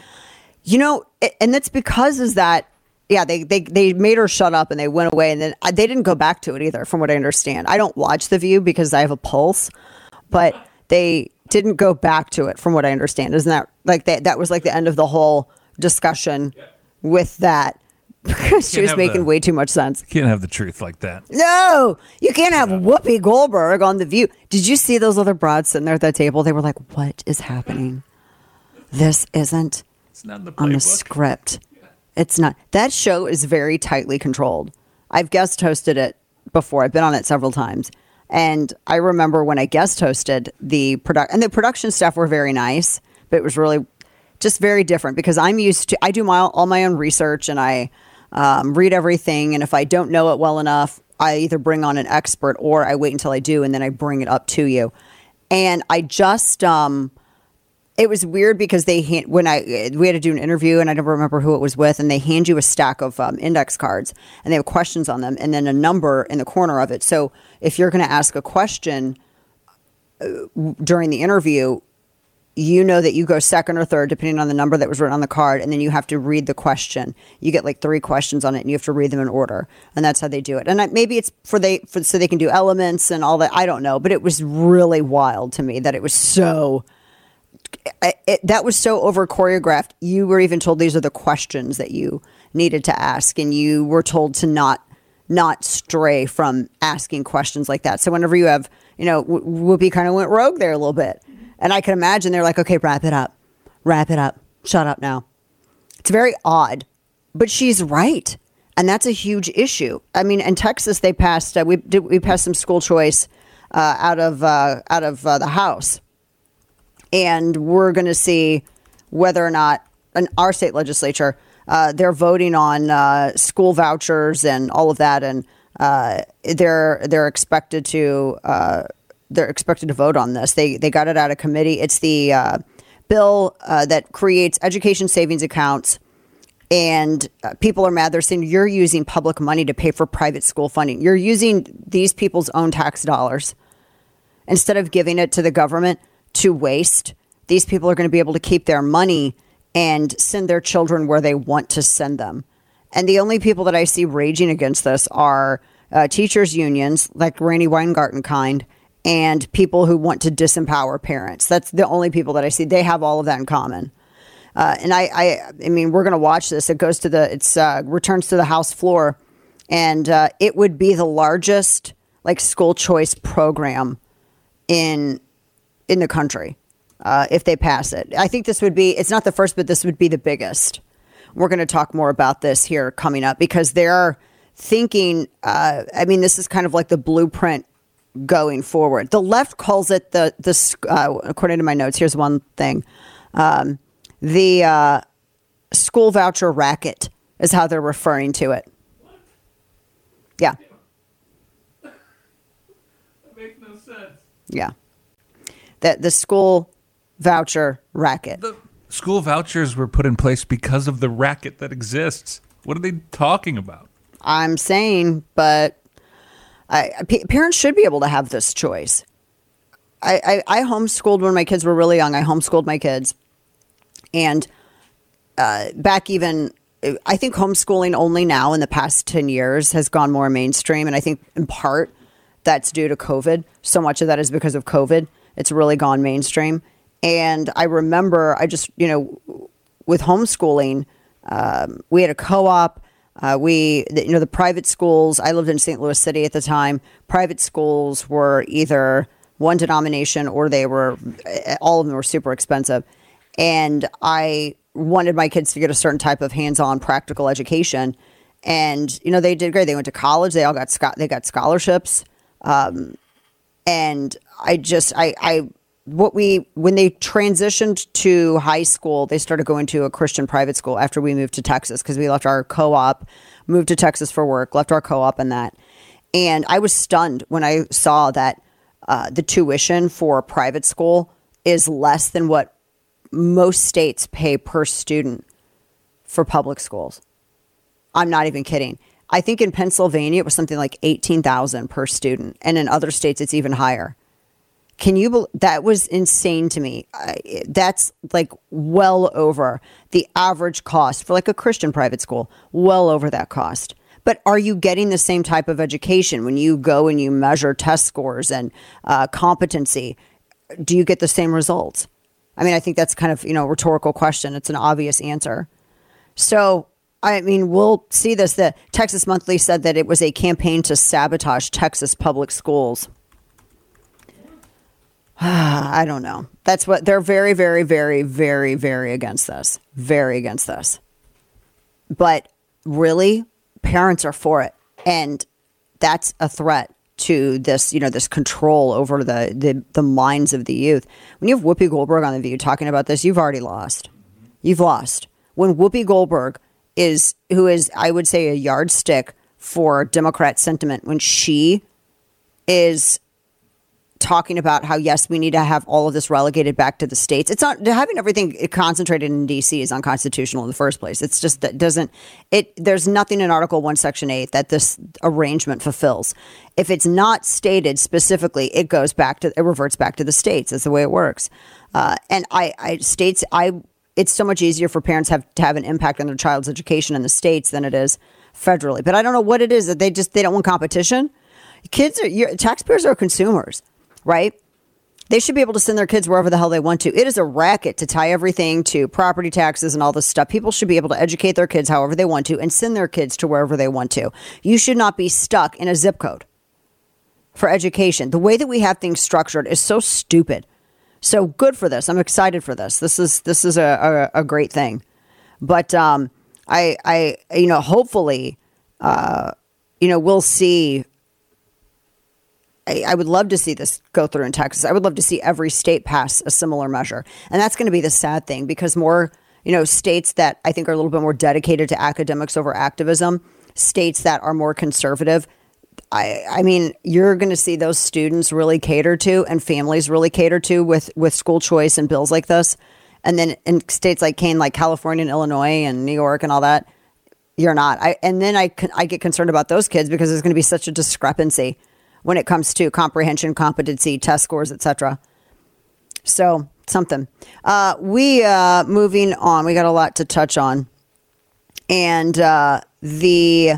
And that's because is that, yeah, they made her shut up and they went away, and then they didn't go back to it either, from what I understand. I don't watch The View because I have a pulse, but they didn't go back to it, from what I understand. Isn't that like that was like the end of the whole discussion with that? Because she was making way too much sense. You can't have the truth like that. No, you can't have Whoopi Goldberg on The View. Did you see those other broads sitting there at that table? They were like, what is happening? This isn't on the script. It's not. That show is very tightly controlled. I've guest hosted it before. I've been on it several times. And I remember when I guest hosted the production staff were very nice, but it was really just very different because I do all my own research and I read everything. And if I don't know it well enough, I either bring on an expert or I wait until I do and then I bring it up to you. And I just, it was weird because we had to do an interview and I don't remember who it was with, and they hand you a stack of index cards and they have questions on them and then a number in the corner of it. So if you're going to ask a question during the interview, you know that you go second or third depending on the number that was written on the card, and then you have to read the question. You get like 3 questions on it and you have to read them in order, and that's how they do it. And maybe it's so they can do elements and all that. I don't know, but it was really wild to me that it was so. That was so over choreographed. You were even told these are the questions that you needed to ask, and you were told to not stray from asking questions like that. So whenever you have, Whoopi kind of went rogue there a little bit, and I can imagine they're like, okay, wrap it up, shut up now. It's very odd, but she's right. And that's a huge issue. I mean, in Texas, they passed, we passed some school choice out of the House. And we're going to see whether or not in our state legislature, they're voting on school vouchers and all of that. And they're expected to vote on this. They got it out of committee. It's the bill that creates education savings accounts. And people are mad. They're saying you're using public money to pay for private school funding. You're using these people's own tax dollars instead of giving it to the government to waste. These people are going to be able to keep their money and send their children where they want to send them. And the only people that I see raging against this are teachers' unions, like Randy Weingarten kind, and people who want to disempower parents. That's the only people that I see. They have all of that in common. And I mean, we're going to watch this. It goes to returns to the House floor, and it would be the largest school choice program in the country if they pass it. I think this would be, it's not the first, but this would be the biggest. We're going to talk more about this here coming up because they're thinking, I mean, this is kind of like the blueprint going forward. The left calls it according to my notes, here's one thing. The school voucher racket is how they're referring to it. Yeah. That makes no sense. Yeah. The school voucher racket. The school vouchers were put in place because of the racket that exists. What are they talking about? I'm saying, but parents should be able to have this choice. I homeschooled when my kids were really young. I homeschooled my kids. And back even, I think homeschooling only now in the past 10 years has gone more mainstream. And I think in part that's due to COVID. So much of that is because of COVID. It's really gone mainstream. And I remember with homeschooling, we had a co-op. The private schools, I lived in St. Louis City at the time. Private schools were either one denomination or all of them were super expensive. And I wanted my kids to get a certain type of hands-on practical education. And, they did great. They went to college. They all got scholarships. And when they transitioned to high school, they started going to a Christian private school after we moved to Texas because we left our co-op, moved to Texas for work, left our co-op and that. And I was stunned when I saw that the tuition for a private school is less than what most states pay per student for public schools. I'm not even kidding. I think in Pennsylvania, it was something like $18,000 per student. And in other states, it's even higher. That was insane to me. That's well over the average cost for a Christian private school, well over that cost. But are you getting the same type of education when you go and you measure test scores and competency? Do you get the same results? I mean, I think that's kind of, a rhetorical question. It's an obvious answer. So, I mean, we'll see this. The Texas Monthly said that it was a campaign to sabotage Texas public schools. I don't know. That's what they're very, very, very, very, very against this. Very against this. But really, parents are for it. And that's a threat to this, this control over the minds of the youth. When you have Whoopi Goldberg on The View talking about this, you've already lost. You've lost. When Whoopi Goldberg who is, I would say, a yardstick for Democrat sentiment, when she is talking about how, yes, we need to have all of this relegated back to the states. It's not having everything concentrated in D.C. is unconstitutional in the first place. It's just that there's nothing in Article 1, Section 8 that this arrangement fulfills. If it's not stated specifically, it reverts back to the states. That's the way it works. And it's so much easier for parents to have an impact on their child's education in the states than it is federally. But I don't know what it is that they don't want competition. Taxpayers are consumers. Right? They should be able to send their kids wherever the hell they want to. It is a racket to tie everything to property taxes and all this stuff. People should be able to educate their kids however they want to and send their kids to wherever they want to. You should not be stuck in a zip code for education. The way that we have things structured is so stupid. So good for this. I'm excited for this. This is a great thing. But hopefully we'll see. I would love to see this go through in Texas. I would love to see every state pass a similar measure. And that's going to be the sad thing, because more, states that I think are a little bit more dedicated to academics over activism, states that are more conservative, I mean, you're going to see those students really catered to and families really catered to with school choice and bills like this. And then in states like California and Illinois and New York and all that, you're not. I get concerned about those kids because there's going to be such a discrepancy when it comes to comprehension, competency, test scores, etc. So something. Moving on. We got a lot to touch on. And the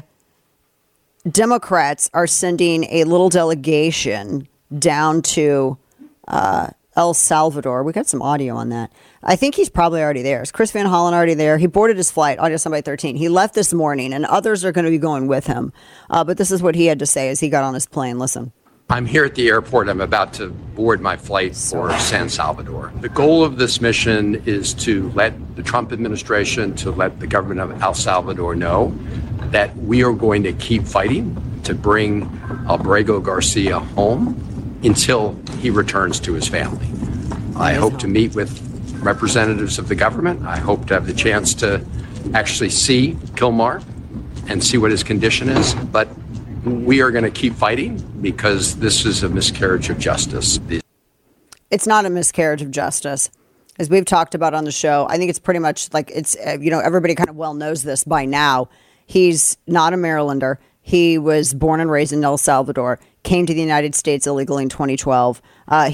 Democrats are sending a little delegation down to El Salvador. We got some audio on that. I think he's probably already there. Is Chris Van Hollen already there? He boarded his flight August 13. He left this morning, and others are going to be going with him. But this is what he had to say as he got on his plane. Listen. I'm here at the airport. I'm about to board my flight for San Salvador. The goal of this mission is to let the Trump administration, to let the government of El Salvador know that we are going to keep fighting to bring Abrego Garcia home until he returns to his family. I hope to meet with representatives of the government. I hope to have the chance to actually see Kilmar and see what his condition is. But we are going to keep fighting because this is a miscarriage of justice. It's not a miscarriage of justice. As we've talked about on the show, I think it's pretty much like it's, everybody kind of well knows this by now. He's not a Marylander. He was born and raised in El Salvador, came to the United States illegally in 2012.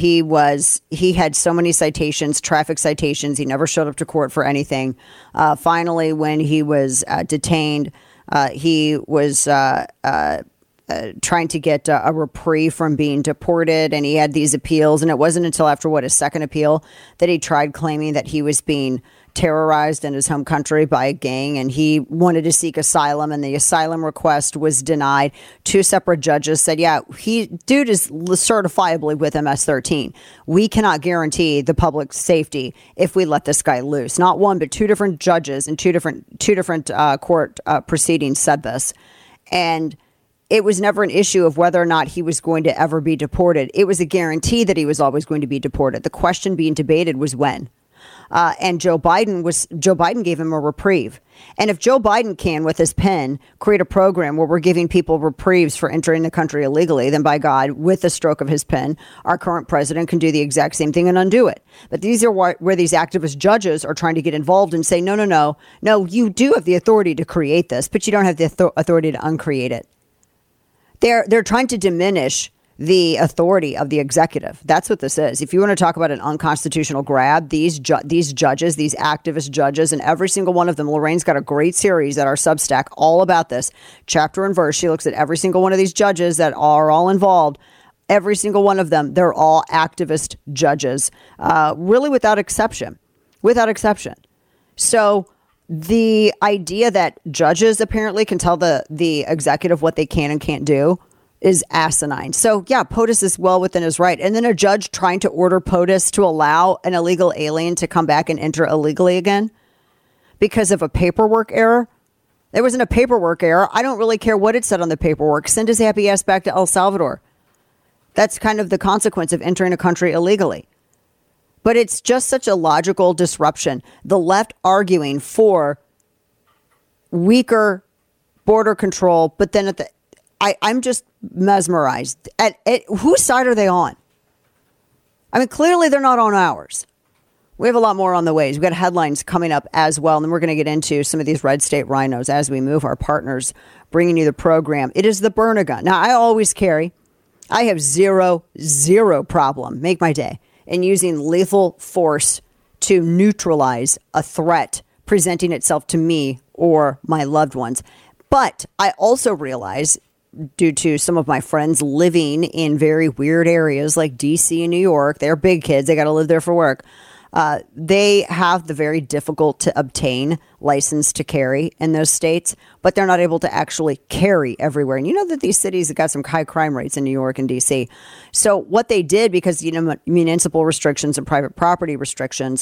He had so many citations, traffic citations. He never showed up to court for anything. Finally, when he was detained, he was trying to get a reprieve from being deported, and he had these appeals. And it wasn't until after his second appeal that he tried claiming that he was being terrorized in his home country by a gang, and he wanted to seek asylum, and the asylum request was denied. Two separate judges said, yeah, dude is certifiably with MS-13. We cannot guarantee the public safety if we let this guy loose. Not one, but two different judges in two different court proceedings said this. And it was never an issue of whether or not he was going to ever be deported. It was a guarantee that he was always going to be deported. The question being debated was when. And Joe Biden gave him a reprieve. And if Joe Biden can, with his pen, create a program where we're giving people reprieves for entering the country illegally, then by God, with the stroke of his pen, our current president can do the exact same thing and undo it. But these are where these activist judges are trying to get involved and say, no, you do have the authority to create this, but you don't have the authority to uncreate it. They're trying to diminish the authority of the executive. That's what this is. If you want to talk about an unconstitutional grab, these judges, these activist judges, and every single one of them, Lorraine's got a great series at our Substack all about this, chapter and verse. She looks at every single one of these judges that are all involved. Every single one of them, they're all activist judges, really without exception. Without exception. So the idea that judges apparently can tell the executive what they can and can't do is asinine. So yeah, POTUS is well within his right. And then a judge trying to order POTUS to allow an illegal alien to come back and enter illegally again because of a paperwork error. There wasn't a paperwork error. I don't really care what it said on the paperwork. Send his happy ass back to El Salvador. That's kind of the consequence of entering a country illegally. But it's just such a logical disruption. The left arguing for weaker border control, but then I'm just mesmerized. At whose side are they on? I mean, clearly they're not on ours. We have a lot more on the ways. We've got headlines coming up as well, and then we're going to get into some of these red state rhinos as we move our partners, bringing you the program. It is the Burn-A-Gun. Now, I have zero problem, make my day, in using lethal force to neutralize a threat presenting itself to me or my loved ones. But I also realize, due to some of my friends living in very weird areas like DC and New York, they're big kids, they got to live there for work. They have the very difficult to obtain license to carry in those states, but they're not able to actually carry everywhere. And you know that these cities have got some high crime rates in New York and DC. So what they did, because municipal restrictions and private property restrictions,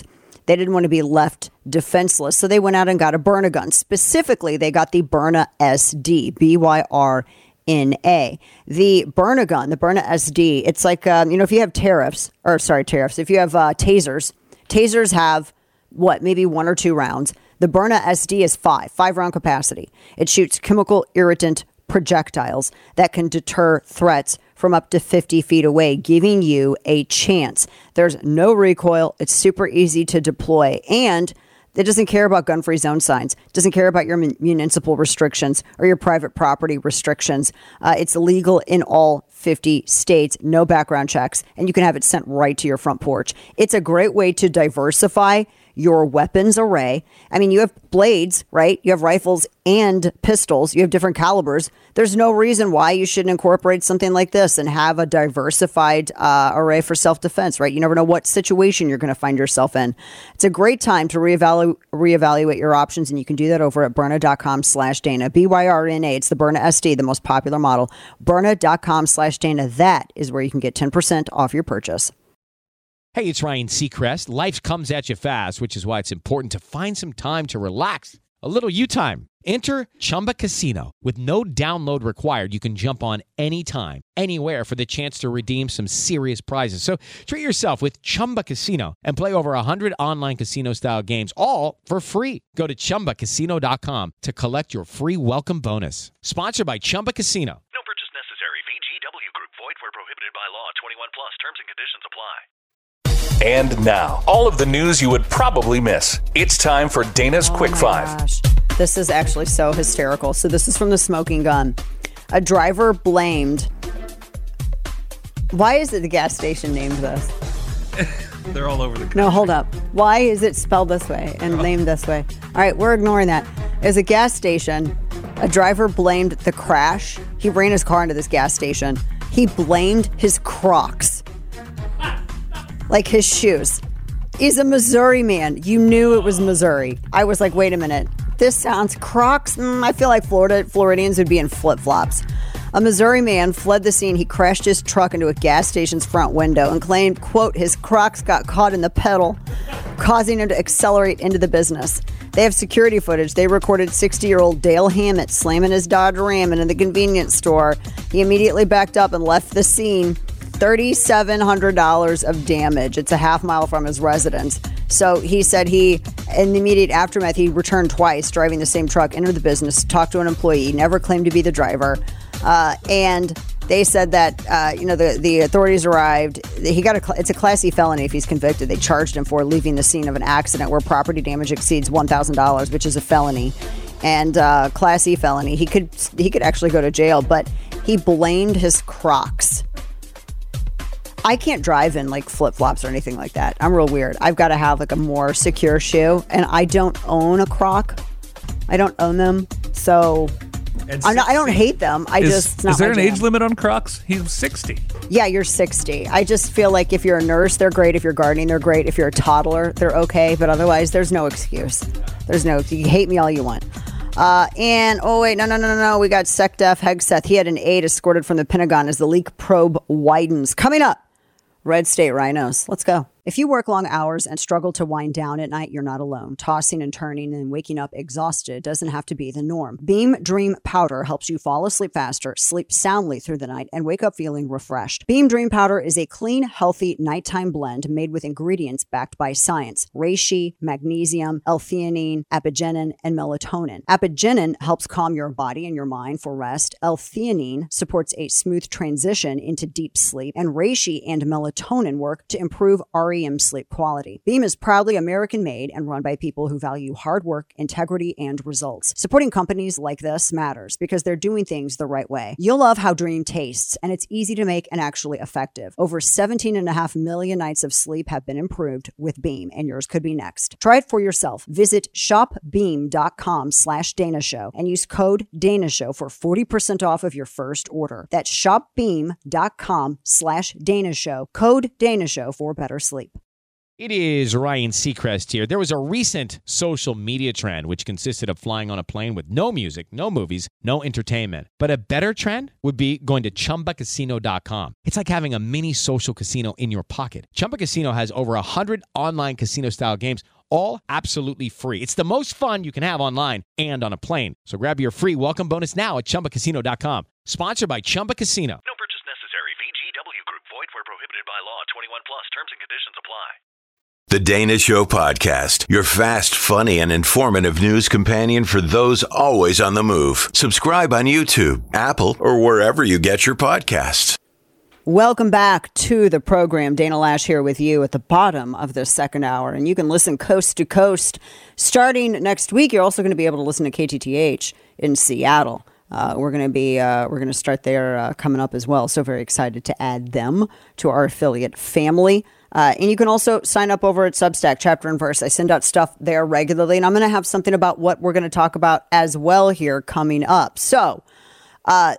They didn't want to be left defenseless, so they went out and got a Byrna gun. Specifically, they got the Byrna SD, B-Y-R-N-A. The Byrna gun, the Byrna SD, it's like, if you have if you have tasers have, maybe 1 or 2 rounds. The Byrna SD is 5-round capacity. It shoots chemical irritant projectiles that can deter threats from up to 50 feet away, giving you a chance. There's no recoil. It's super easy to deploy, and it doesn't care about gun-free zone signs. It doesn't care about your municipal restrictions or your private property restrictions. It's legal in all 50 states, no background checks, and you can have it sent right to your front porch. It's a great way to diversify your weapons array. I mean, you have blades, right? You have rifles and pistols. You have different calibers. There's no reason why you shouldn't incorporate something like this and have a diversified array for self-defense, right? You never know what situation you're going to find yourself in. It's a great time to reevaluate your options, and you can do that over at Byrna.com/Dana. B-Y-R-N-A. It's the Byrna SD, the most popular model. Byrna.com/Dana. That is where you can get 10% off your purchase. Hey, it's Ryan Seacrest. Life comes at you fast, which is why it's important to find some time to relax. A little you time. Enter Chumba Casino. With no download required, you can jump on anytime, anywhere for the chance to redeem some serious prizes. So treat yourself with Chumba Casino and play over 100 online casino-style games, all for free. Go to ChumbaCasino.com to collect your free welcome bonus. Sponsored by Chumba Casino. No purchase necessary. VGW Group. Void where prohibited by law. 21 plus. Terms and conditions apply. And now, all of the news you would probably miss. It's time for Dana's Quick Five. Gosh. This is actually so hysterical. So this is from the smoking gun. A driver blamed. Why is it the gas station named this? They're all over the country. No, hold up. Why is it spelled this way and named this way? All right, we're ignoring that. As a gas station, a driver blamed the crash. He ran his car into this gas station. He blamed his Crocs. Like his shoes. He's a Missouri man. You knew it was Missouri. I was like, wait a minute. This sounds Crocs. I feel like Floridians would be in flip-flops. A Missouri man fled the scene. He crashed his truck into a gas station's front window and claimed, quote, his Crocs got caught in the pedal, causing him to accelerate into the business. They have security footage. They recorded 60-year-old Dale Hammett slamming his Dodge Ram into the convenience store. He immediately backed up and left the scene. $3,700 of damage. It's a half mile from his residence. So he said in the immediate aftermath, he returned twice, driving the same truck, entered the business, talked to an employee, never claimed to be the driver. And they said that, the authorities arrived. It's a Class E felony if he's convicted. They charged him for leaving the scene of an accident where property damage exceeds $1,000, which is a felony. And Class E felony. He could actually go to jail, but he blamed his Crocs. I can't drive in like flip-flops or anything like that. I'm real weird. I've got to have like a more secure shoe, and I don't own a Croc. I don't own them, so I don't hate them. Is there an age limit on Crocs? He's 60. Yeah, you're 60. I just feel like if you're a nurse, they're great. If you're gardening, they're great. If you're a toddler, they're okay. But otherwise, there's no excuse. You hate me all you want. We got SecDef Hegseth. He had an aide escorted from the Pentagon as the leak probe widens. Coming up. Red State Rhinos. Let's go. If you work long hours and struggle to wind down at night, you're not alone. Tossing and turning and waking up exhausted doesn't have to be the norm. Beam Dream Powder helps you fall asleep faster, sleep soundly through the night, and wake up feeling refreshed. Beam Dream Powder is a clean, healthy nighttime blend made with ingredients backed by science. Reishi, magnesium, L-theanine, apigenin, and melatonin. Apigenin helps calm your body and your mind for rest. L-theanine supports a smooth transition into deep sleep. And reishi and melatonin work to improve REM sleep quality. Beam is proudly American-made and run by people who value hard work, integrity, and results. Supporting companies like this matters because they're doing things the right way. You'll love how Dream tastes, and it's easy to make and actually effective. Over 17.5 million nights of sleep have been improved with Beam, and yours could be next. Try it for yourself. Visit shopbeam.com/Dana Show and use code Dana Show for 40% off of your first order. That's shopbeam.com/Dana Show. Code Dana Show for better sleep. It is Ryan Seacrest here. There was a recent social media trend which consisted of flying on a plane with no music, no movies, no entertainment. But a better trend would be going to ChumbaCasino.com. It's like having a mini social casino in your pocket. Chumba Casino has over 100 online casino-style games, all absolutely free. It's the most fun you can have online and on a plane. So grab your free welcome bonus now at ChumbaCasino.com. Sponsored by Chumba Casino. No purchase necessary. VGW Group. Void where prohibited by law. 21 plus. Terms and conditions apply. The Dana Show Podcast, your fast, funny, and informative news companion for those always on the move. Subscribe on YouTube, Apple, or wherever you get your podcasts. Welcome back to the program. Dana Lash here with you at the bottom of the second hour. And you can listen coast to coast. Starting next week, you're also going to be able to listen to KTTH in Seattle. We're going to start there coming up as well. So very excited to add them to our affiliate family. And you can also sign up over at Substack, Chapter and Verse. I send out stuff there regularly, and I'm going to have something about what we're going to talk about as well here coming up. So I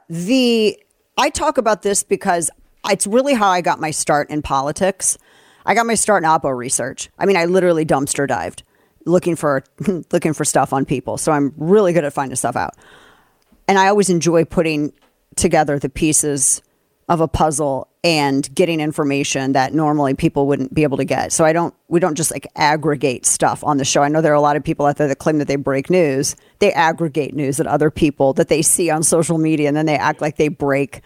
talk about this because it's really how I got my start in politics. I got my start in Oppo research. I mean, I literally dumpster dived looking for stuff on people. So I'm really good at finding stuff out. And I always enjoy putting together the pieces of a puzzle and getting information that normally people wouldn't be able to get. So we don't just like aggregate stuff on the show. I know there are a lot of people out there that claim that they break news. They aggregate news that other people that they see on social media, and then they act like they break,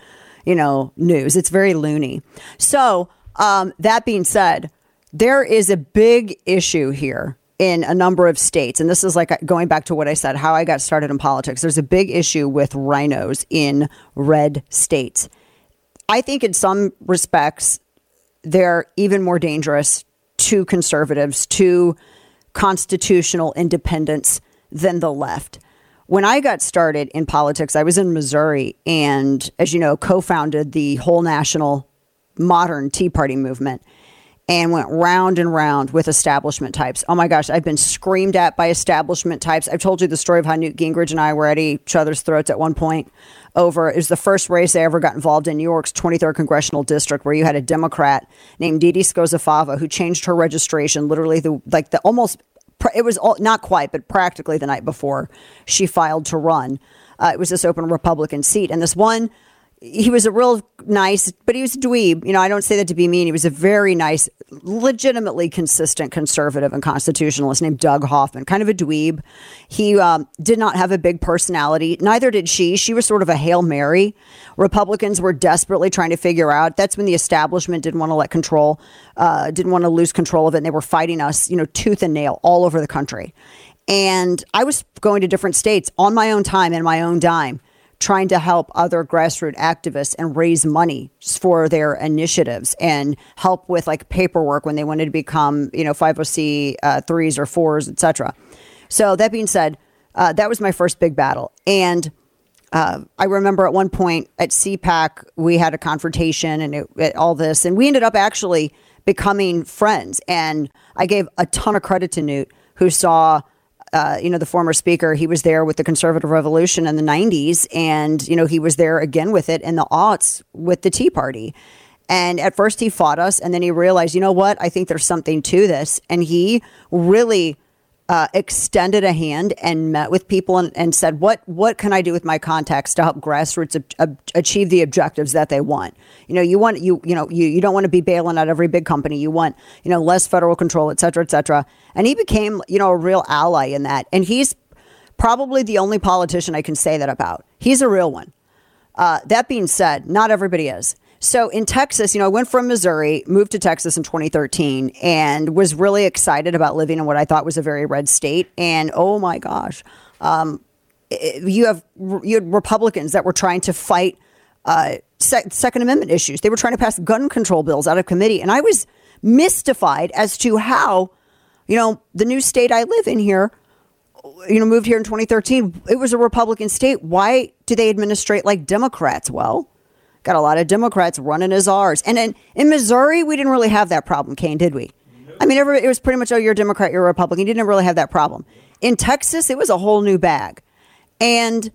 news. It's very loony. So that being said, there is a big issue here in a number of states. And this is like going back to what I said, how I got started in politics. There's a big issue with rhinos in red states. I think in some respects, they're even more dangerous to conservatives, to constitutional independence than the left. When I got started in politics, I was in Missouri and, as you know, co-founded the whole national modern Tea Party movement and went round and round with establishment types. Oh my gosh, I've been screamed at by establishment types. I've told you the story of how Newt Gingrich and I were at each other's throats at one point over, it was the first race I ever got involved in, New York's 23rd Congressional District, where you had a Democrat named Didi Scozafava who changed her registration literally it was not quite, but practically the night before she filed to run. It was this open Republican seat. And this one, he was a real nice, but he was a dweeb. I don't say that to be mean. He was a very nice, legitimately consistent conservative and constitutionalist named Doug Hoffman, kind of a dweeb. He did not have a big personality. Neither did she. She was sort of a Hail Mary. Republicans were desperately trying to figure out. That's when the establishment didn't want to lose control of it. And they were fighting us, tooth and nail all over the country. And I was going to different states on my own time and my own dime, trying to help other grassroots activists and raise money for their initiatives and help with like paperwork when they wanted to become, 50C 3s or 4s, etc. So that being said, that was my first big battle. And I remember at one point at CPAC, we had a confrontation and all this, and we ended up actually becoming friends. And I gave a ton of credit to Newt, who saw the former speaker. He was there with the conservative revolution in the 90s. And, he was there again with it in the aughts with the Tea Party. And at first he fought us. And then he realized, you know what? I think there's something to this. And he really extended a hand and met with people and said, what can I do with my contacts to help grassroots achieve the objectives that they want? You don't want to be bailing out every big company. You want, less federal control, et cetera, et cetera. And he became, a real ally in that. And he's probably the only politician I can say that about. He's a real one. That being said, not everybody is. So in Texas, I went from Missouri, moved to Texas in 2013, and was really excited about living in what I thought was a very red state. And oh my gosh, you had Republicans that were trying to fight Second Amendment issues. They were trying to pass gun control bills out of committee. And I was mystified as to how, the new state I live in here, moved here in 2013. It was a Republican state. Why do they administrate like Democrats? Well, got a lot of Democrats running as ours. And in Missouri, we didn't really have that problem, Kane, did we? I mean, it was pretty much, you're a Democrat, you're a Republican. You didn't really have that problem. In Texas, it was a whole new bag. And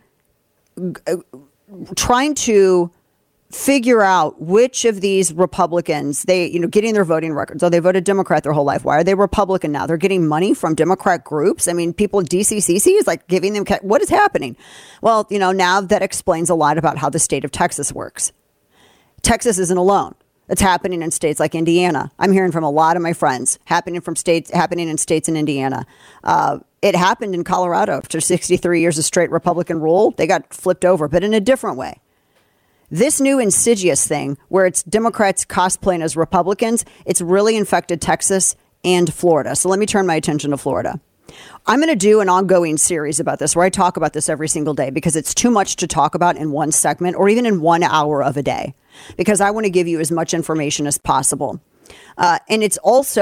trying to figure out which of these Republicans, getting their voting records. Oh, they voted Democrat their whole life. Why are they Republican now? They're getting money from Democrat groups. I mean, people in DCCC is like giving them, what is happening? Well, now that explains a lot about how the state of Texas works. Texas isn't alone. It's happening in states like Indiana. I'm hearing from a lot of my friends happening in states in Indiana. It happened in Colorado after 63 years of straight Republican rule. They got flipped over, but in a different way. This new insidious thing where it's Democrats cosplaying as Republicans, it's really infected Texas and Florida. So let me turn my attention to Florida. I'm going to do an ongoing series about this where I talk about this every single day because it's too much to talk about in one segment or even in 1 hour of a day, because I want to give you as much information as possible. And it's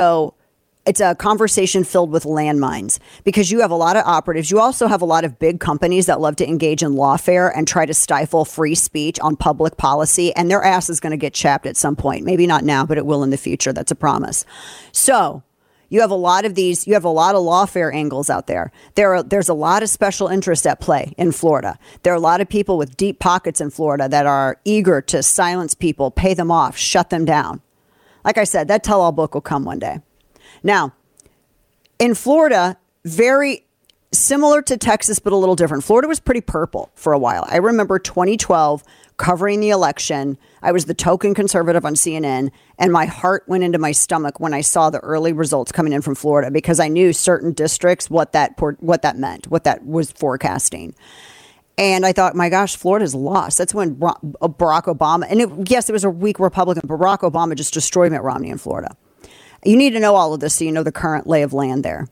a conversation filled with landmines because you have a lot of operatives. You also have a lot of big companies that love to engage in lawfare and try to stifle free speech on public policy. And their ass is going to get chapped at some point. Maybe not now, but it will in the future. That's a promise. So you have a lot of these. You have a lot of lawfare angles out there. There's a lot of special interest at play in Florida. There are a lot of people with deep pockets in Florida that are eager to silence people, pay them off, shut them down. Like I said, that tell-all book will come one day. Now, in Florida, very similar to Texas, but a little different. Florida was pretty purple for a while. I remember 2012 covering the election. I was the token conservative on CNN, and my heart went into my stomach when I saw the early results coming in from Florida because I knew certain districts, what that meant, what that was forecasting. And I thought, my gosh, Florida's lost. That's when Barack Obama, and yes, it was a weak Republican, but Barack Obama just destroyed Mitt Romney in Florida. You need to know all of this so you know the current lay of land there.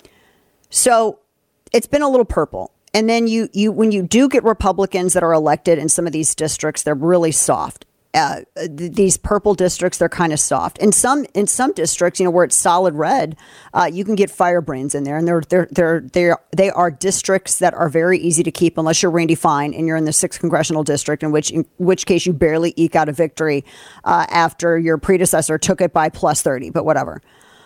So it's been a little purple. And then when you do get Republicans that are elected in some of these districts, they're really soft. These purple districts, they're kind of soft. In some districts, where it's solid red, you can get firebrands in there, and they are districts that are very easy to keep unless you're Randy Fine and you're in the 6th congressional district, in which case you barely eke out a victory after your predecessor took it by plus 30, but whatever.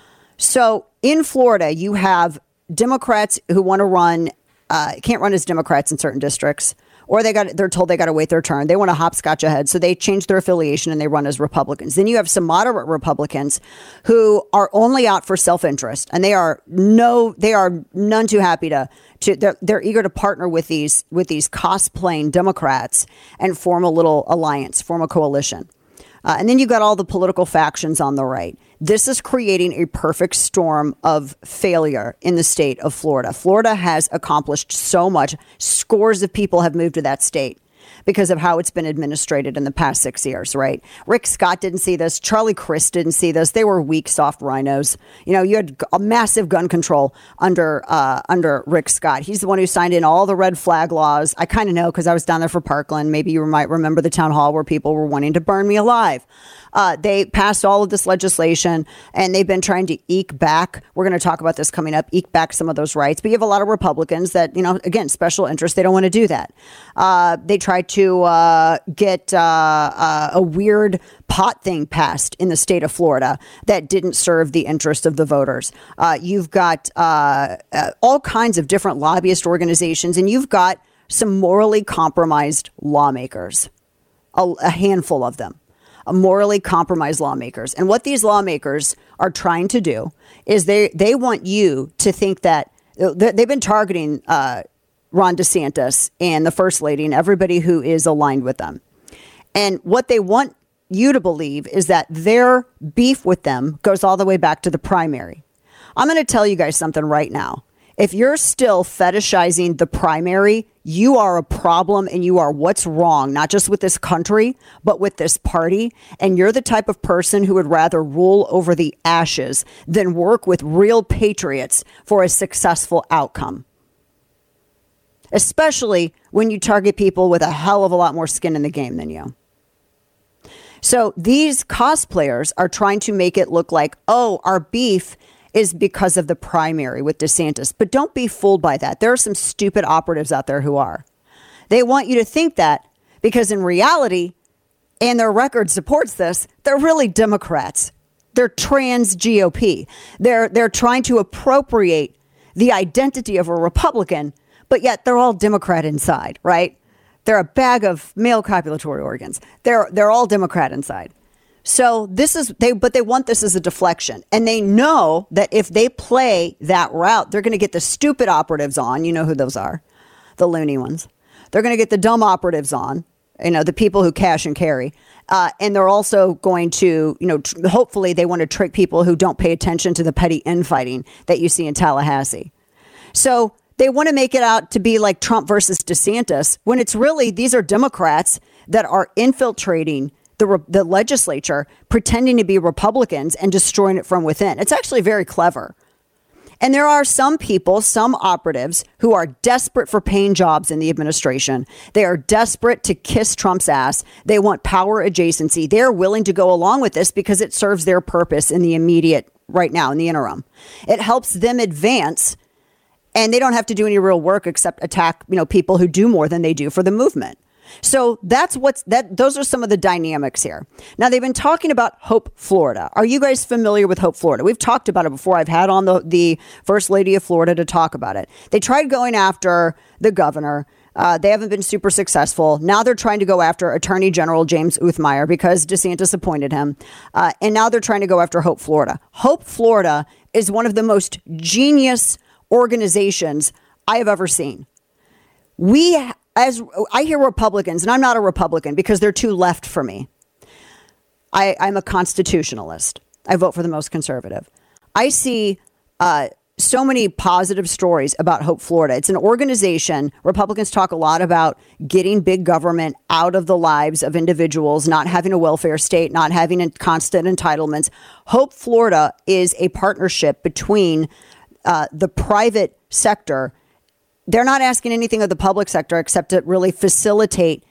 So in Florida, you have Democrats who want to run, can't run as Democrats in certain districts. Or they're told they got to wait their turn. They want to hopscotch ahead. So they change their affiliation and they run as Republicans. Then you have some moderate Republicans who are only out for self-interest. And they are none too happy they're eager to partner with these cosplaying Democrats and form a little alliance, form a coalition. And then you've got all the political factions on the right. This is creating a perfect storm of failure in the state of Florida. Florida has accomplished so much. Scores of people have moved to that state because of how it's been administrated in the past 6 years, right? Rick Scott didn't see this. Charlie Crist didn't see this. They were weak, soft rhinos. You had a massive gun control under Rick Scott. He's the one who signed in all the red flag laws. I kind of know because I was down there for Parkland. Maybe you might remember the town hall where people were wanting to burn me alive. They passed all of this legislation and they've been trying to eke back. We're going to talk about this coming up, eke back some of those rights. But you have a lot of Republicans that, again, special interest. They don't want to do that. They tried to get a weird pot thing passed in the state of Florida that didn't serve the interest of the voters. You've got all kinds of different lobbyist organizations, and you've got some morally compromised lawmakers, a handful of them. Morally compromised lawmakers. And what these lawmakers are trying to do is they want you to think that they've been targeting Ron DeSantis and the First Lady and everybody who is aligned with them. And what they want you to believe is that their beef with them goes all the way back to the primary. I'm going to tell you guys something right now. If you're still fetishizing the primary, you are a problem and you are what's wrong, not just with this country, but with this party. And you're the type of person who would rather rule over the ashes than work with real patriots for a successful outcome. Especially when you target people with a hell of a lot more skin in the game than you. So these cosplayers are trying to make it look like, oh, our beef is because of the primary with DeSantis. But don't be fooled by that. There are some stupid operatives out there who are. They want you to think that because in reality, and their record supports this, they're really Democrats. They're trans GOP. They're trying to appropriate the identity of a Republican, but yet they're all Democrat inside, right? They're a bag of male copulatory organs. They're all Democrat inside. So they want this as a deflection. And they know that if they play that route, they're going to get the stupid operatives on. You know who those are, the loony ones. They're going to get the dumb operatives on the people who cash and carry. And they're also going to, hopefully they want to trick people who don't pay attention to the petty infighting that you see in Tallahassee. So they want to make it out to be like Trump versus DeSantis, when it's really, these are Democrats that are infiltrating the legislature, pretending to be Republicans and destroying it from within. It's actually very clever. And there are some people, some operatives, who are desperate for paying jobs in the administration. They are desperate to kiss Trump's ass. They want power adjacency. They're willing to go along with this because it serves their purpose in the immediate, right now, in the interim. It helps them advance, and they don't have to do any real work except attack, people who do more than they do for the movement. So those are some of the dynamics here. Now, they've been talking about Hope Florida. Are you guys familiar with Hope Florida? We've talked about it before. I've had on the First Lady of Florida to talk about it. They tried going after the governor. They haven't been super successful. Now they're trying to go after Attorney General James Uthmeier because DeSantis appointed him. And now they're trying to go after Hope Florida. Hope Florida is one of the most genius organizations I have ever seen. As I hear Republicans, and I'm not a Republican because they're too left for me. I'm a constitutionalist. I vote for the most conservative. I see so many positive stories about Hope Florida. It's an organization. Republicans talk a lot about getting big government out of the lives of individuals, not having a welfare state, not having constant entitlements. Hope Florida is a partnership between the private sector. They're not asking anything of the public sector except to really facilitate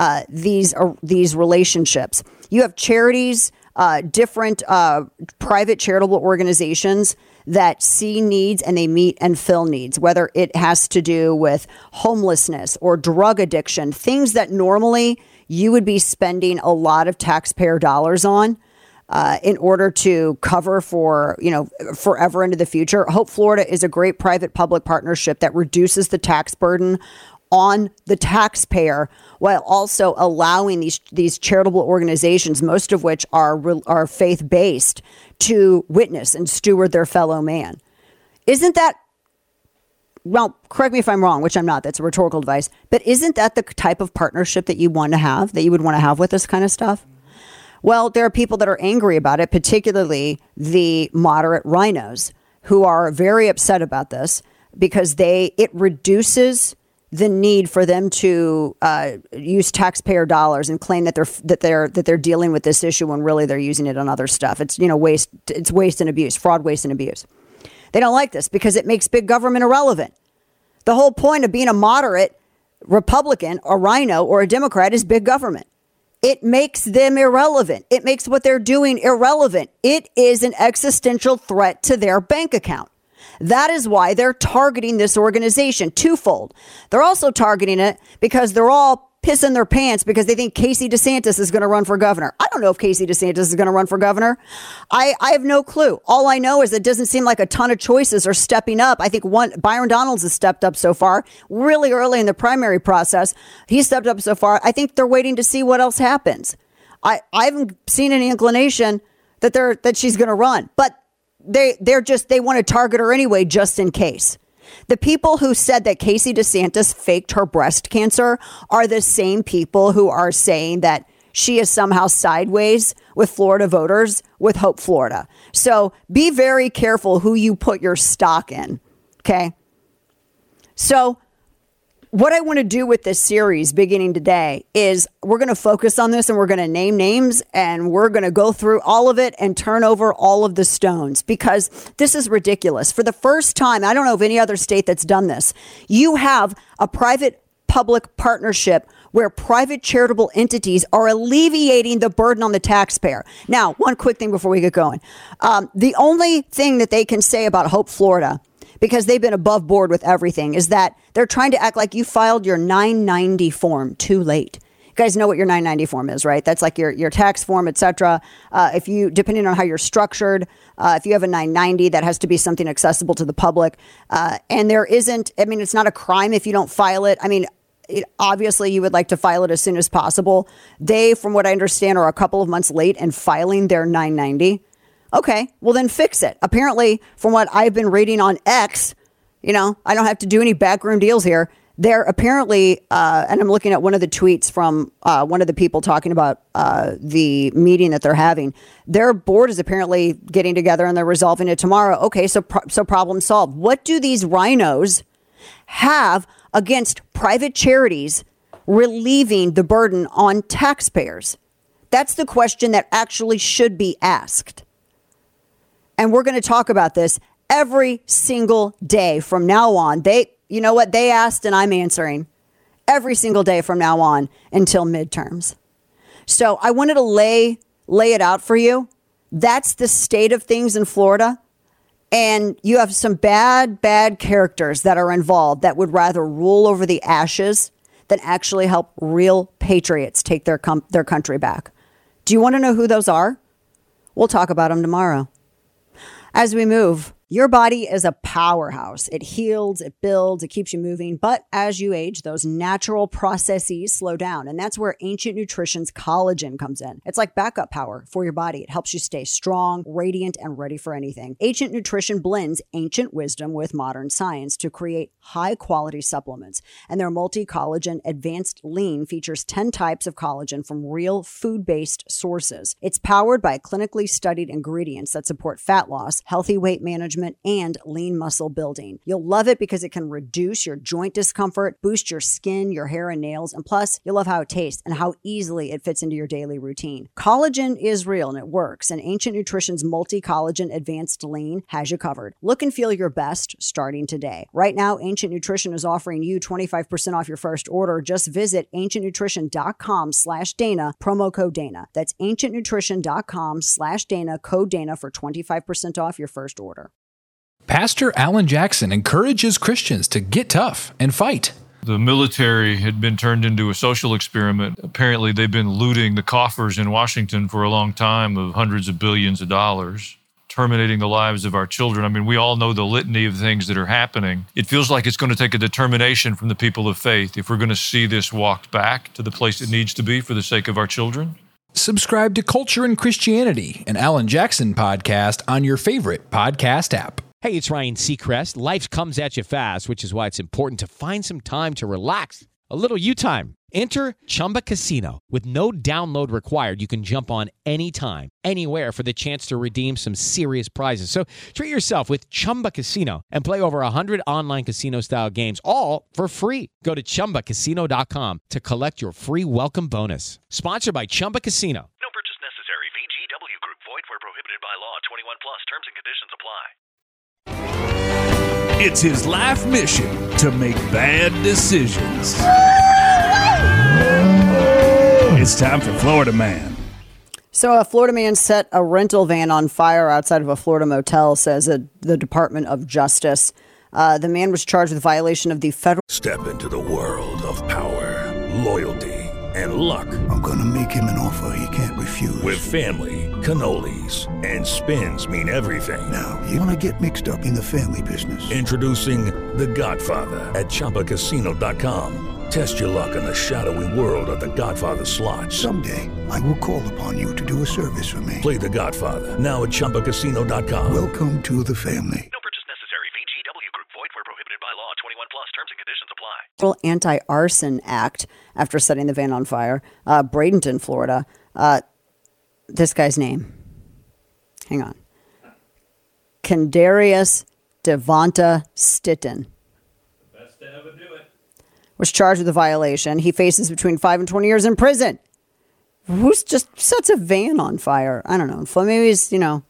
these relationships. You have charities, different private charitable organizations that see needs and they meet and fill needs, whether it has to do with homelessness or drug addiction, things that normally you would be spending a lot of taxpayer dollars on. In order to cover for, forever into the future. Hope Florida is a great private-public partnership that reduces the tax burden on the taxpayer while also allowing these charitable organizations, most of which are faith-based, to witness and steward their fellow man. Isn't that, well, correct me if I'm wrong, which I'm not, that's a rhetorical device, but isn't that the type of partnership that you want to have, that you would want to have with this kind of stuff? Well, there are people that are angry about it, particularly the moderate rhinos, who are very upset about this because it reduces the need for them to use taxpayer dollars and claim that they're dealing with this issue when really they're using it on other stuff. It's waste. It's waste and abuse, fraud, waste, and abuse. They don't like this because it makes big government irrelevant. The whole point of being a moderate Republican, a rhino, or a Democrat is big government. It makes them irrelevant. It makes what they're doing irrelevant. It is an existential threat to their bank account. That is why they're targeting this organization twofold. They're also targeting it because they're all pissing their pants because they think Casey DeSantis is going to run for governor. I don't know if Casey DeSantis is going to run for governor. I have no clue. All I know is it doesn't seem like a ton of choices are stepping up. I think Byron Donalds has stepped up so far, really early in the primary process. He stepped up so far. I think they're waiting to see what else happens. I haven't seen any inclination that she's going to run, but they want to target her anyway, just in case. The people who said that Casey DeSantis faked her breast cancer are the same people who are saying that she is somehow sideways with Florida voters with Hope Florida. So be very careful who you put your stock in. Okay. So what I want to do with this series beginning today is we're going to focus on this and we're going to name names and we're going to go through all of it and turn over all of the stones because this is ridiculous. For the first time, I don't know of any other state that's done this. You have a private-public partnership where private charitable entities are alleviating the burden on the taxpayer. Now, one quick thing before we get going. The only thing that they can say about Hope Florida, because they've been above board with everything, is that they're trying to act like you filed your 990 form too late. You guys know what your 990 form is, right? That's like your tax form, etc. If you, depending on how you're structured, if you have a 990, that has to be something accessible to the public. And there isn't, it's not a crime if you don't file it. Obviously, you would like to file it as soon as possible. They, from what I understand, are a couple of months late in filing their 990. Okay, well then fix it. Apparently, from what I've been reading on X, I don't have to do any backroom deals here. They're apparently, and I'm looking at one of the tweets from one of the people talking about the meeting that they're having. Their board is apparently getting together and they're resolving it tomorrow. Okay, so problem solved. What do these rhinos have against private charities relieving the burden on taxpayers? That's the question that actually should be asked. And we're going to talk about this every single day from now on. You know what? They asked and I'm answering every single day from now on until midterms. So I wanted to lay it out for you. That's the state of things in Florida. And you have some bad characters that are involved that would rather rule over the ashes than actually help real patriots take their country back. Do you want to know who those are? We'll talk about them tomorrow. As we move, your body is a powerhouse. It heals, it builds, it keeps you moving. But as you age, those natural processes slow down. And that's where Ancient Nutrition's collagen comes in. It's like backup power for your body. It helps you stay strong, radiant, and ready for anything. Ancient Nutrition blends ancient wisdom with modern science to create high-quality supplements. And their multi-collagen advanced lean features 10 types of collagen from real food-based sources. It's powered by clinically studied ingredients that support fat loss, healthy weight management, and lean muscle building. You'll love it because it can reduce your joint discomfort, boost your skin, your hair, and nails, and plus, you'll love how it tastes and how easily it fits into your daily routine. Collagen is real and it works, and Ancient Nutrition's multi-collagen advanced lean has you covered. Look and feel your best starting today. Right now, Ancient Nutrition is offering you 25% off your first order. Just visit ancientnutrition.com/Dana, promo code Dana. That's ancientnutrition.com/Dana, code Dana for 25% off your first order. Pastor Alan Jackson encourages Christians to get tough and fight. The military had been turned into a social experiment. Apparently, they've been looting the coffers in Washington for a long time of hundreds of billions of dollars, terminating the lives of our children. I mean, we all know the litany of things that are happening. It feels like it's going to take a determination from the people of faith if we're going to see this walked back to the place it needs to be for the sake of our children. Subscribe to Culture and Christianity, an Alan Jackson podcast on your favorite podcast app. Hey, it's Ryan Seacrest. Life comes at you fast, which is why it's important to find some time to relax. A little you time. Enter Chumba Casino. With no download required, you can jump on anytime, anywhere for the chance to redeem some serious prizes. So treat yourself with Chumba Casino and play over 100 online casino-style games, all for free. Go to ChumbaCasino.com to collect your free welcome bonus. Sponsored by Chumba Casino. No purchase necessary. VGW Group. Void where prohibited by law. 21 plus. Terms and conditions apply. It's his life mission to make bad decisions. It's time for Florida Man. So a Florida man set a rental van on fire outside of a Florida motel, says the Department of Justice. The man was charged with violation of the federal... Step into the world of power, loyalty, and luck. I'm going to make him an offer he can't refuse. With family, cannolis, and spins mean everything. Now, you want to get mixed up in the family business. Introducing The Godfather at ChumbaCasino.com. Test your luck in the shadowy world of The Godfather slot. Someday, I will call upon you to do a service for me. Play The Godfather now at ChumbaCasino.com. Welcome to the family. No purchase necessary. VGW Group. Void where prohibited by law. 21 plus. Terms and conditions apply. Anti-arson act after setting the van on fire. Bradenton, Florida. This guy's name. Hang on. Kendarius Devonta Stitton. Best to ever do it. Was charged with a violation. He faces between 5 and 20 years in prison. Who's just sets a van on fire? I don't know. Maybe he's,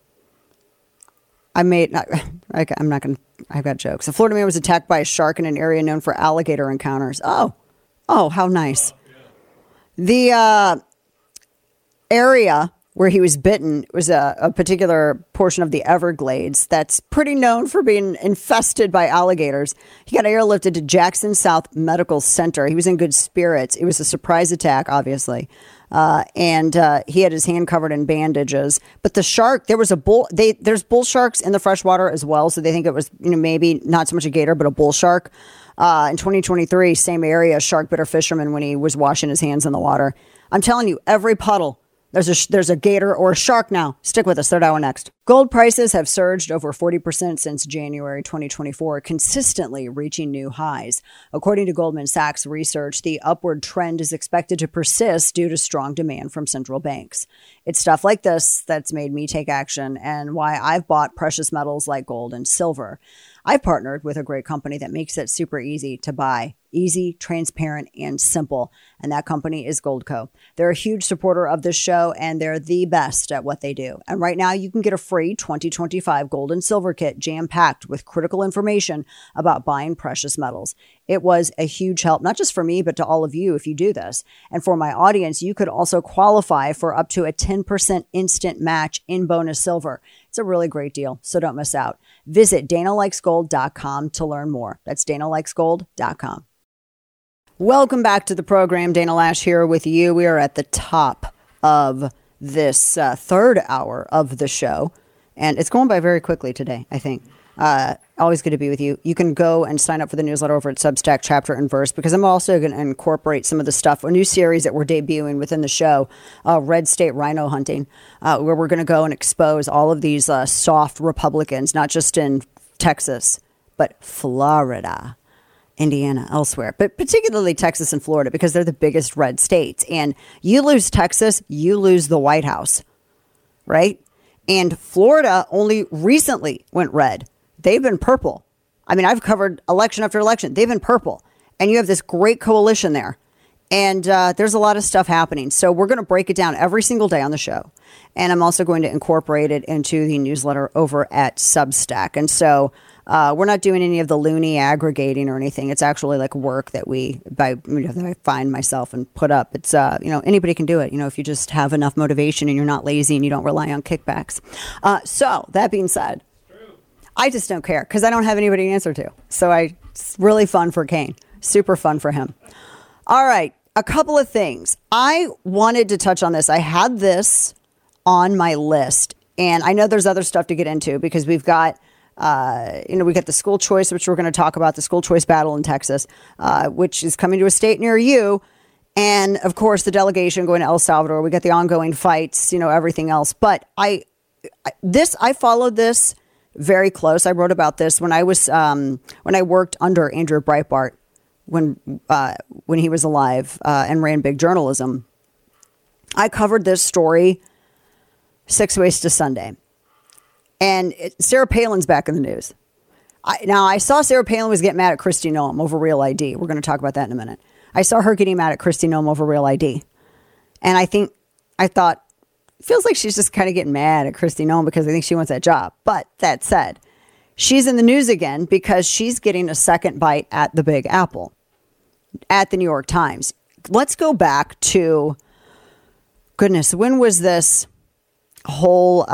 I'm not going to, I've got jokes. A Florida man was attacked by a shark in an area known for alligator encounters. Oh, how nice. The area where he was bitten was a particular portion of the Everglades that's pretty known for being infested by alligators. He got airlifted to Jackson South Medical Center. He was in good spirits. It was a surprise attack, obviously. And he had his hand covered in bandages. But the shark, there was a bull. There's bull sharks in the freshwater as well. So they think it was, maybe not so much a gator, but a bull shark. In 2023, same area, a shark bit a fisherman when he was washing his hands in the water. I'm telling you, every puddle There's a gator or a shark now. Stick with us. Third hour next. Gold prices have surged over 40% since January 2024, consistently reaching new highs. According to Goldman Sachs research, the upward trend is expected to persist due to strong demand from central banks. It's stuff like this that's made me take action and why I've bought precious metals like gold and silver. I've partnered with a great company that makes it super easy to buy. Easy, transparent, and simple. And that company is Goldco. They're a huge supporter of this show, and they're the best at what they do. And right now, you can get a free 2025 gold and silver kit jam-packed with critical information about buying precious metals. It was a huge help, not just for me, but to all of you if you do this. And for my audience, you could also qualify for up to a 10% instant match in bonus silver. It's a really great deal, so don't miss out. Visit DanaLikesGold.com to learn more. That's DanaLikesGold.com. Welcome back to the program. Dana Lash here with you. We are at the top of this third hour of the show, and it's going by very quickly today, I think. Always good to be with you. You can go and sign up for the newsletter over at Substack Chapter and Verse, because I'm also going to incorporate some of the stuff, a new series that we're debuting within the show, Red State Rhino Hunting, where we're going to go and expose all of these soft Republicans, not just in Texas, but Florida, Indiana, elsewhere, but particularly Texas and Florida, because they're the biggest red states. And you lose Texas, you lose the White House, right? And Florida only recently went red. They've been purple. I mean, I've covered election after election. They've been purple. And you have this great coalition there. And there's a lot of stuff happening. So we're going to break it down every single day on the show. And I'm also going to incorporate it into the newsletter over at Substack. And so we're not doing any of the loony aggregating or anything. It's actually like work that that I find myself and put up. It's, anybody can do it. If you just have enough motivation and you're not lazy and you don't rely on kickbacks. So that being said, I just don't care because I don't have anybody to answer to. So it's really fun for Kane. Super fun for him. All right. A couple of things. I wanted to touch on this. I had this on my list, and I know there's other stuff to get into because we've got, we got the school choice, which we're going to talk about, the school choice battle in Texas, which is coming to a state near you. And of course, the delegation going to El Salvador. We got the ongoing fights, everything else. But I followed this very close. I wrote about this when I was when I worked under Andrew Breitbart when he was alive and ran big journalism. I covered this story 6 ways to Sunday, and Sarah Palin's back in the news. I saw Sarah Palin was getting mad at Kristi Noem over Real ID. We're going to talk about that in a minute. I saw her getting mad at Kristi Noem over Real ID, and I thought. Feels like she's just kind of getting mad at Kristi Noem because I think she wants that job. But that said, she's in the news again because she's getting a second bite at the Big Apple at the New York Times. Let's go back to, goodness, when was this whole,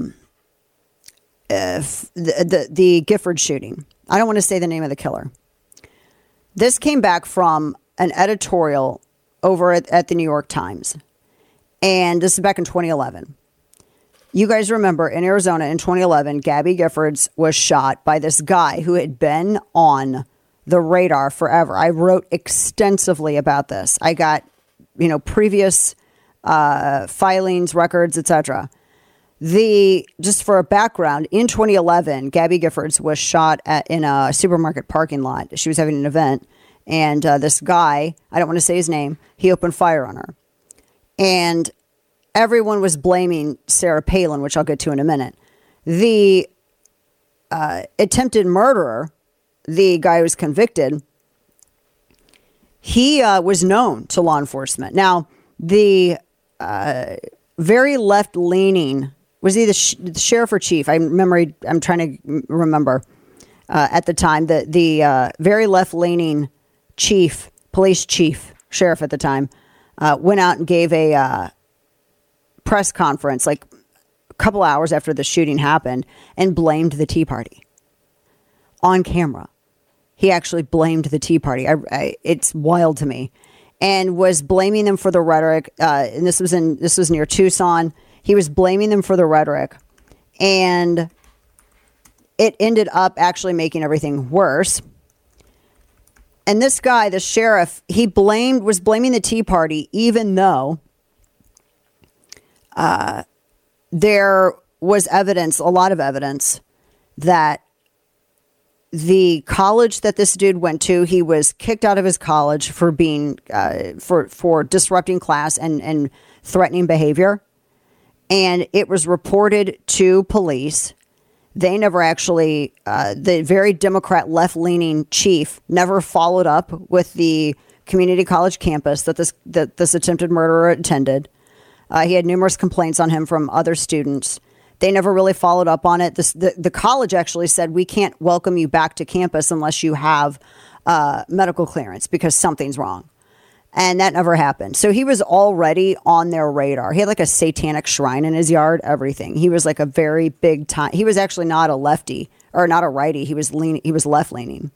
the Gifford shooting? I don't want to say the name of the killer. This came back from an editorial over at the New York Times. And this is back in 2011. You guys remember in Arizona in 2011, Gabby Giffords was shot by this guy who had been on the radar forever. I wrote extensively about this. I got, previous filings, records, etc. Just for a background, in 2011, Gabby Giffords was shot in a supermarket parking lot. She was having an event, and this guy, I don't want to say his name, he opened fire on her. And everyone was blaming Sarah Palin, which I'll get to in a minute. The attempted murderer, the guy who was convicted, he was known to law enforcement. Now, the very left-leaning, was he the sheriff or chief? I'm trying to remember at the time. The very left-leaning police chief, sheriff at the time, went out and gave a press conference like a couple hours after the shooting happened and blamed the Tea Party on camera. He actually blamed the Tea Party. It's wild to me, and was blaming them for the rhetoric. And this was near Tucson. He was blaming them for the rhetoric, and it ended up actually making everything worse. And this guy, the sheriff, was blaming the Tea Party, even though there was evidence, a lot of evidence, that the college that this dude went to, he was kicked out of his college for being for disrupting class and threatening behavior. And it was reported to police. They never actually, the very Democrat left-leaning chief never followed up with the community college campus that this attempted murderer attended. He had numerous complaints on him from other students. They never really followed up on it. The college actually said, we can't welcome you back to campus unless you have medical clearance because something's wrong. And that never happened. So he was already on their radar. He had like a satanic shrine in his yard, everything. He was like a very big time. He was actually not a lefty or not a righty. He was left leaning.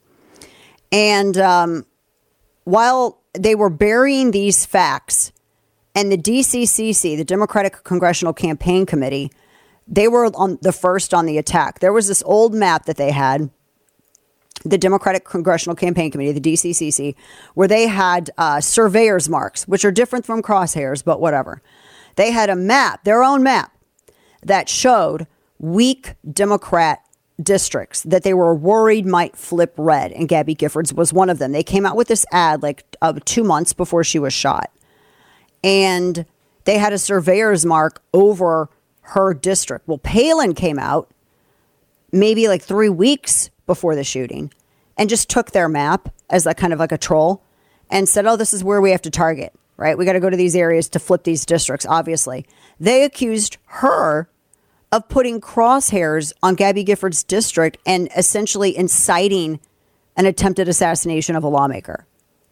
And while they were burying these facts, and the DCCC, the Democratic Congressional Campaign Committee, they were on the first on the attack. There was this old map that they had, the Democratic Congressional Campaign Committee, the DCCC, where they had surveyor's marks, which are different from crosshairs, but whatever. They had a map, their own map, that showed weak Democrat districts that they were worried might flip red, and Gabby Giffords was one of them. They came out with this ad like 2 months before she was shot, and they had a surveyor's mark over her district. Well, Palin came out maybe like 3 weeks before the shooting and just took their map as like kind of like a troll and said, oh, this is where we have to target, right? We got to go to these areas to flip these districts, obviously. They accused her of putting crosshairs on Gabby Giffords' district and essentially inciting an attempted assassination of a lawmaker.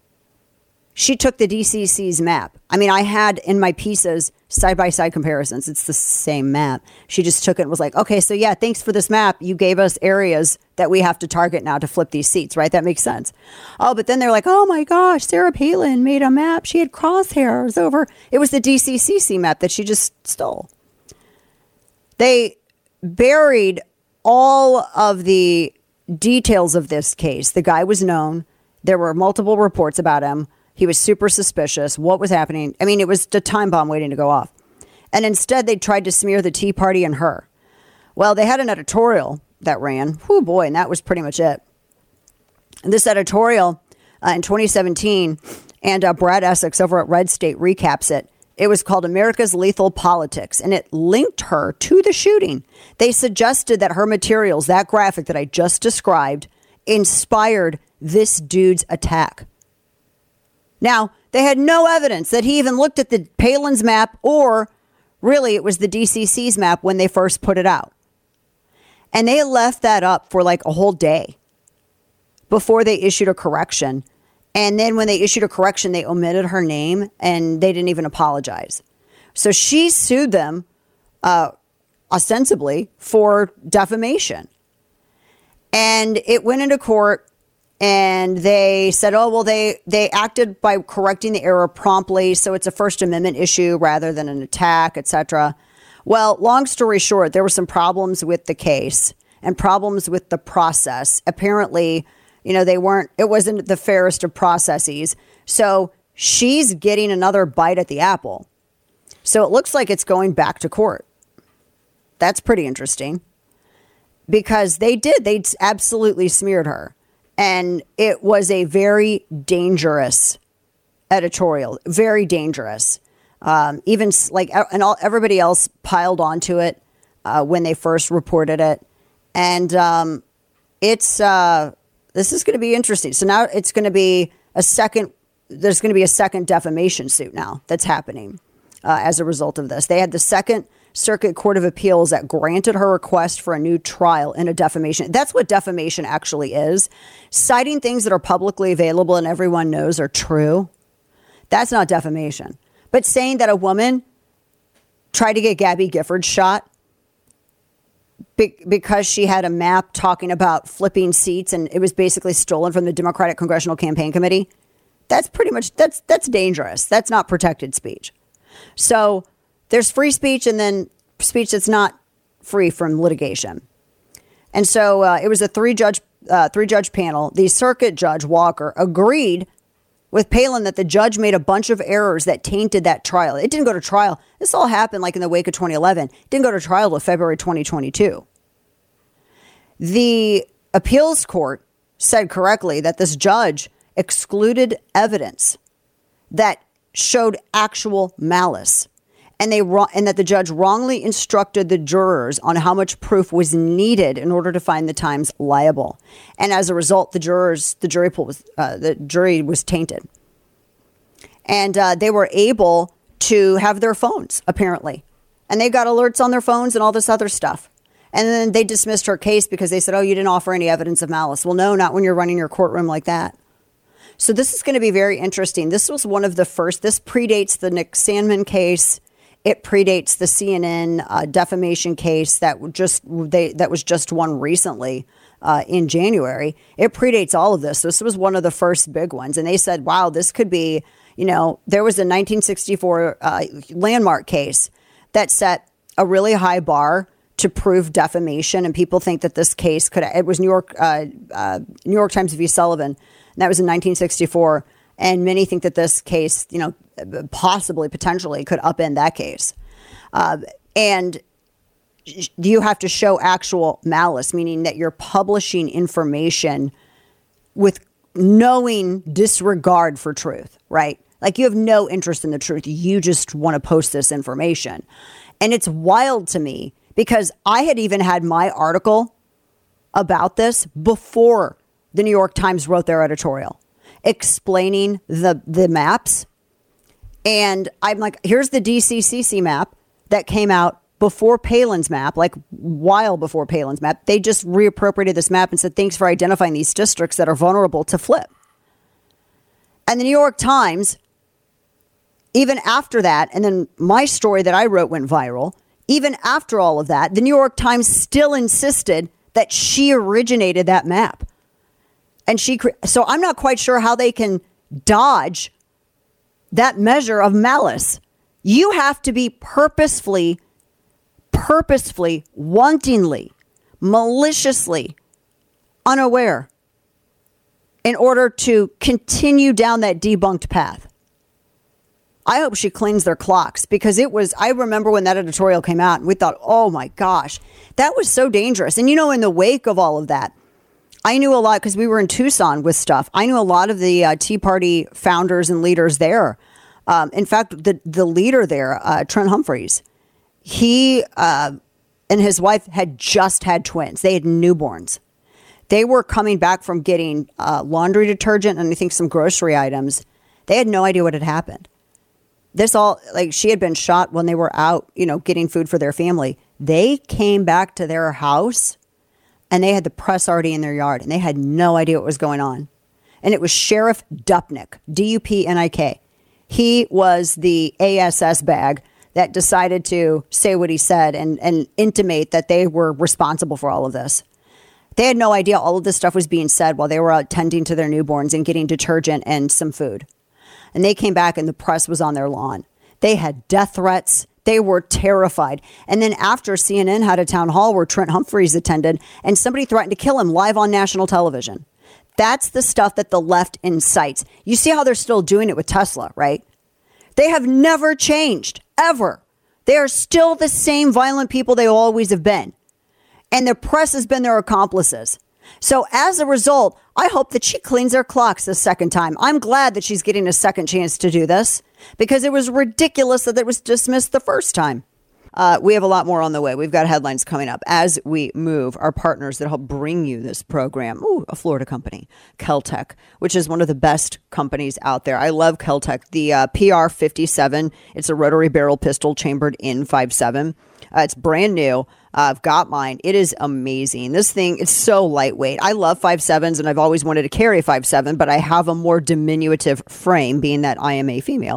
She took the DCC's map. I mean, I had in my pieces side-by-side comparisons. It's the same map. She just took it and was like, okay, so yeah, thanks for this map. You gave us areas that we have to target now to flip these seats, right? That makes sense. Oh, but then they're like, oh my gosh, Sarah Palin made a map. She had crosshairs over. It was the DCCC map that she just stole. They buried all of the details of this case. The guy was known. There were multiple reports about him. He was super suspicious. What was happening? I mean, it was a time bomb waiting to go off. And instead, they tried to smear the Tea Party and her. Well, they had an editorial that ran. Whew, boy, and that was pretty much it. And this editorial in 2017, and Brad Essex over at Red State recaps it. It was called America's Lethal Politics, and it linked her to the shooting. They suggested that her materials, that graphic that I just described, inspired this dude's attack. Now, they had no evidence that he even looked at the Palin's map, or really it was the DCC's map when they first put it out. And they left that up for like a whole day before they issued a correction. And then when they issued a correction, they omitted her name and they didn't even apologize. So she sued them ostensibly for defamation. And it went into court. And they said, oh, well, they acted by correcting the error promptly. So it's a First Amendment issue rather than an attack, etc. Well, long story short, there were some problems with the case and problems with the process. Apparently, it wasn't the fairest of processes. So she's getting another bite at the apple. So it looks like it's going back to court. That's pretty interesting because they absolutely smeared her. And it was a very dangerous editorial, very dangerous. Even like, and everybody else piled onto it when they first reported it. And this is going to be interesting. So now it's going to be there's going to be a second defamation suit now that's happening as a result of this. They had the Second Circuit Court of Appeals that granted her request for a new trial in a defamation. That's what defamation actually is. Citing things that are publicly available and everyone knows are true. That's not defamation. But saying that a woman tried to get Gabby Giffords shot because she had a map talking about flipping seats and it was basically stolen from the Democratic Congressional Campaign Committee. That's pretty much, that's dangerous. That's not protected speech. So there's free speech and then speech that's not free from litigation. And so it was a three judge panel. The circuit judge, Walker, agreed with Palin that the judge made a bunch of errors that tainted that trial. It didn't go to trial. This all happened like in the wake of 2011. It didn't go to trial till February 2022. The appeals court said correctly that this judge excluded evidence that showed actual malice, and that the judge wrongly instructed the jurors on how much proof was needed in order to find the Times liable. And as a result, the jury was tainted, and they were able to have their phones apparently, and they got alerts on their phones and all this other stuff. And then they dismissed her case because they said, "Oh, you didn't offer any evidence of malice." Well, no, not when you're running your courtroom like that. So this is going to be very interesting. This was one of the first. This predates the Nick Sandmann case. It predates the CNN defamation case that was just won recently in January. It predates all of this. This was one of the first big ones. And they said, wow, this could be, there was a 1964 landmark case that set a really high bar to prove defamation. And people think that this case it was New York Times v. Sullivan. And that was in 1964. And many think that this case, potentially could upend that case. And you have to show actual malice, meaning that you're publishing information with knowing disregard for truth, right? Like you have no interest in the truth. You just want to post this information. And it's wild to me because I had even had my article about this before the New York Times wrote their editorial explaining the maps. And I'm like, here's the DCCC map that came out before Palin's map, like while before Palin's map. They just reappropriated this map and said, thanks for identifying these districts that are vulnerable to flip. And the New York Times, even after that, and then my story that I wrote went viral, even after all of that, the New York Times still insisted that she originated that map. And so I'm not quite sure how they can dodge that measure of malice. You have to be purposefully, wantingly, maliciously unaware in order to continue down that debunked path. I hope she cleans their clocks because I remember when that editorial came out and we thought, oh my gosh, that was so dangerous. And in the wake of all of that, I knew a lot because we were in Tucson with stuff. I knew a lot of the Tea Party founders and leaders there. In fact, the leader there, Trent Humphreys, he and his wife had just had twins. They had newborns. They were coming back from getting laundry detergent and I think some grocery items. They had no idea what had happened. She had been shot when they were out, getting food for their family. They came back to their house and they had the press already in their yard and they had no idea what was going on. And it was Sheriff Dupnick, D-U-P-N-I-K. He was the ASS bag that decided to say what he said and intimate that they were responsible for all of this. They had no idea all of this stuff was being said while they were out tending to their newborns and getting detergent and some food. And they came back and the press was on their lawn. They had death threats. They were terrified. And then after CNN had a town hall where Trent Humphreys attended and somebody threatened to kill him live on national television. That's the stuff that the left incites. You see how they're still doing it with Tesla, right? They have never changed, ever. They are still the same violent people they always have been. And the press has been their accomplices. So as a result, I hope that she cleans their clocks the second time. I'm glad that she's getting a second chance to do this because it was ridiculous that it was dismissed the first time. We have a lot more on the way. We've got headlines coming up as we move. Our partners that help bring you this program. Ooh, a Florida company, Keltec, which is one of the best companies out there. I love Keltec. The PR57, it's a rotary barrel pistol chambered in 5.7. It's brand new. I've got mine. It is amazing. This thing, it's so lightweight. I love 5.7s and I've always wanted to carry a 5.7, but I have a more diminutive frame being that I am a female.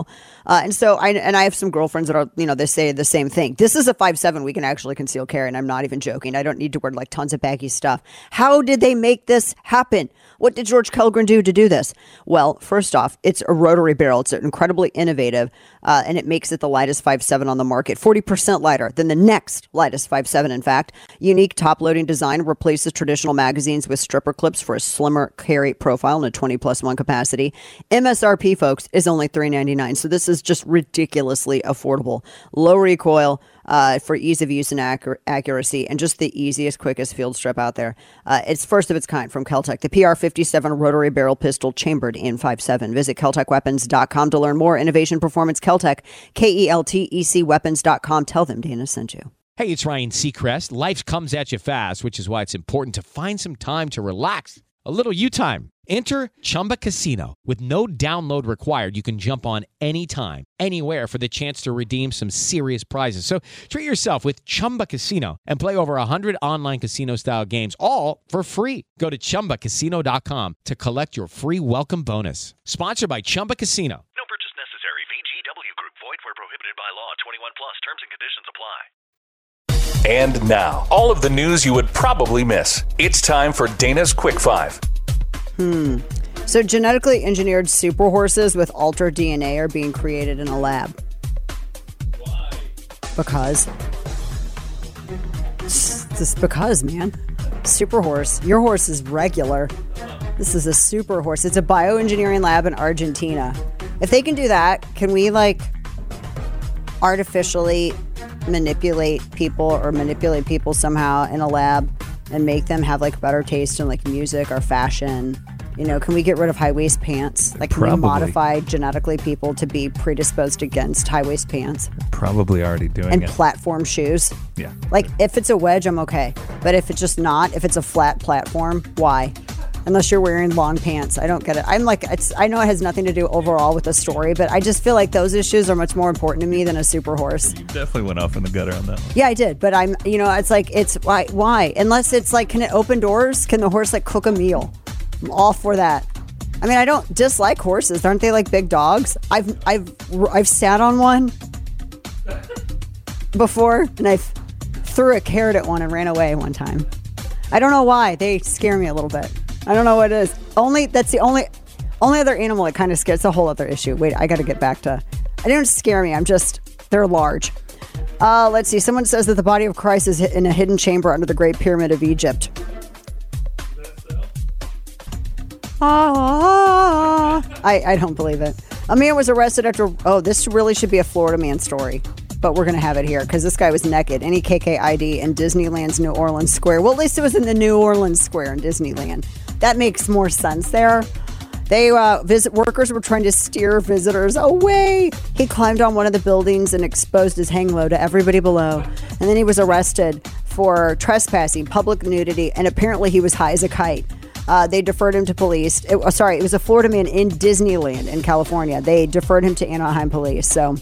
And so I have some girlfriends that are, they say the same thing. This is a 5.7 we can actually conceal carry, and I'm not even joking. I don't need to wear like tons of baggy stuff. How did they make this happen? What did George Kellgren do to do this? Well, first off, it's a rotary barrel. It's incredibly innovative, and it makes it the lightest 5.7 on the market, 40% lighter than the next lightest 5.7, in fact. Unique top-loading design replaces traditional magazines with stripper clips for a slimmer carry profile and a 20+1 capacity. MSRP, folks, is only $399, so this is just ridiculously affordable. Low recoil, for ease of use and accuracy, and just the easiest, quickest field strip out there. It's first of its kind from Keltec, the PR-57 rotary barrel pistol chambered in 5.7. Visit KeltecWeapons.com to learn more. Innovation Performance Keltec, KELTEC Weapons.com. Tell them Dana sent you. Hey, it's Ryan Seacrest. Life comes at you fast, which is why it's important to find some time to relax. A little you time. Enter Chumba Casino. With no download required, you can jump on anytime, anywhere for the chance to redeem some serious prizes. So treat yourself with Chumba Casino and play over 100 online casino-style games, all for free. Go to ChumbaCasino.com to collect your free welcome bonus. Sponsored by Chumba Casino. No purchase necessary. VGW Group. Void where prohibited by law. 21 plus. Terms and conditions apply. And now, all of the news you would probably miss. It's time for Dana's Quick Five. So genetically engineered super horses with altered DNA are being created in a lab. Why? Because. Just because, man. Super horse. Your horse is regular. This is a super horse. It's a bioengineering lab in Argentina. If they can do that, can we artificially manipulate people somehow in a lab and make them have better taste in music or fashion? Can we get rid of high-waist pants? Can we modify genetically people to be predisposed against high-waist pants? Probably already doing and it. And platform shoes? Yeah. If it's a wedge, I'm okay. But if it's just not, if it's a flat platform, why? Unless you're wearing long pants. I don't get it. I know it has nothing to do overall with the story, but I just feel like those issues are much more important to me than a super horse. You definitely went off in the gutter on that one. Yeah, I did. But it's why? Unless it's can it open doors? Can the horse cook a meal? I'm all for that. I mean, I don't dislike horses. Aren't they like big dogs? I've sat on one before, and I threw a carrot at one and ran away one time. I don't know why. They scare me a little bit. I don't know what it is. That's the only other animal that kind of scares. It's a whole other issue. Wait, I got to get back to. They don't scare me. They're large. Let's see. Someone says that the body of Christ is in a hidden chamber under the Great Pyramid of Egypt. I don't believe it. A man was arrested after. Oh, this really should be a Florida man story, but we're going to have it here because this guy was naked. NEKK ID in Disneyland's New Orleans Square. Well, at least it was in the New Orleans Square in Disneyland. That makes more sense there. Workers were trying to steer visitors away. He climbed on one of the buildings and exposed his hang low to everybody below. And then he was arrested for trespassing, public nudity, and apparently he was high as a kite. They deferred him to police. It was a Florida man in Disneyland in California. They deferred him to Anaheim police. So,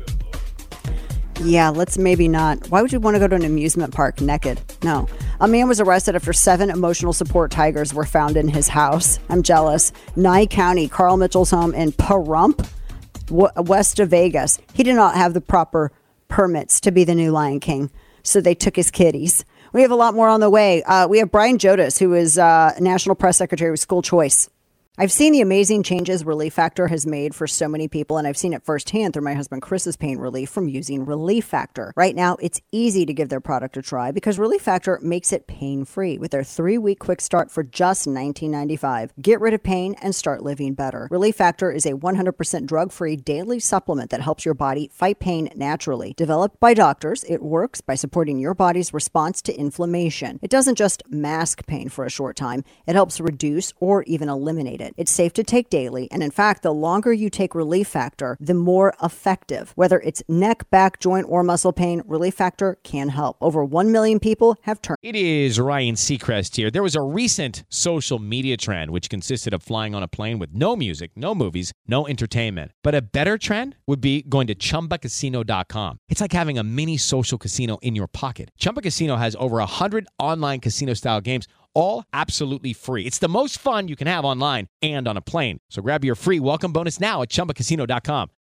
yeah, let's maybe not. Why would you want to go to an amusement park naked? No. A man was arrested after 7 emotional support tigers were found in his house. I'm jealous. Nye County, Carl Mitchell's home in Pahrump, west of Vegas. He did not have the proper permits to be the new Lion King, so they took his kitties. We have a lot more on the way. We have Brian Jodas, who is National Press Secretary with School Choice. I've seen the amazing changes Relief Factor has made for so many people, and I've seen it firsthand through my husband Chris's pain relief from using Relief Factor. Right now, it's easy to give their product a try because Relief Factor makes it pain-free with their 3-week quick start for just $19.95. Get rid of pain and start living better. Relief Factor is a 100% drug-free daily supplement that helps your body fight pain naturally. Developed by doctors, it works by supporting your body's response to inflammation. It doesn't just mask pain for a short time. It helps reduce or even eliminate it. It's safe to take daily, and in fact, the longer you take Relief Factor, the more effective. Whether it's neck, back, joint, or muscle pain, Relief Factor can help. Over 1 million people have turned. It is Ryan Seacrest here. There was a recent social media trend which consisted of flying on a plane with no music, no movies, no entertainment. But a better trend would be going to ChumbaCasino.com. It's like having a mini social casino in your pocket. Chumba Casino has over 100 online casino-style games, all absolutely free. It's the most fun you can have online and on a plane. So grab your free welcome bonus now at ChumbaCasino.com.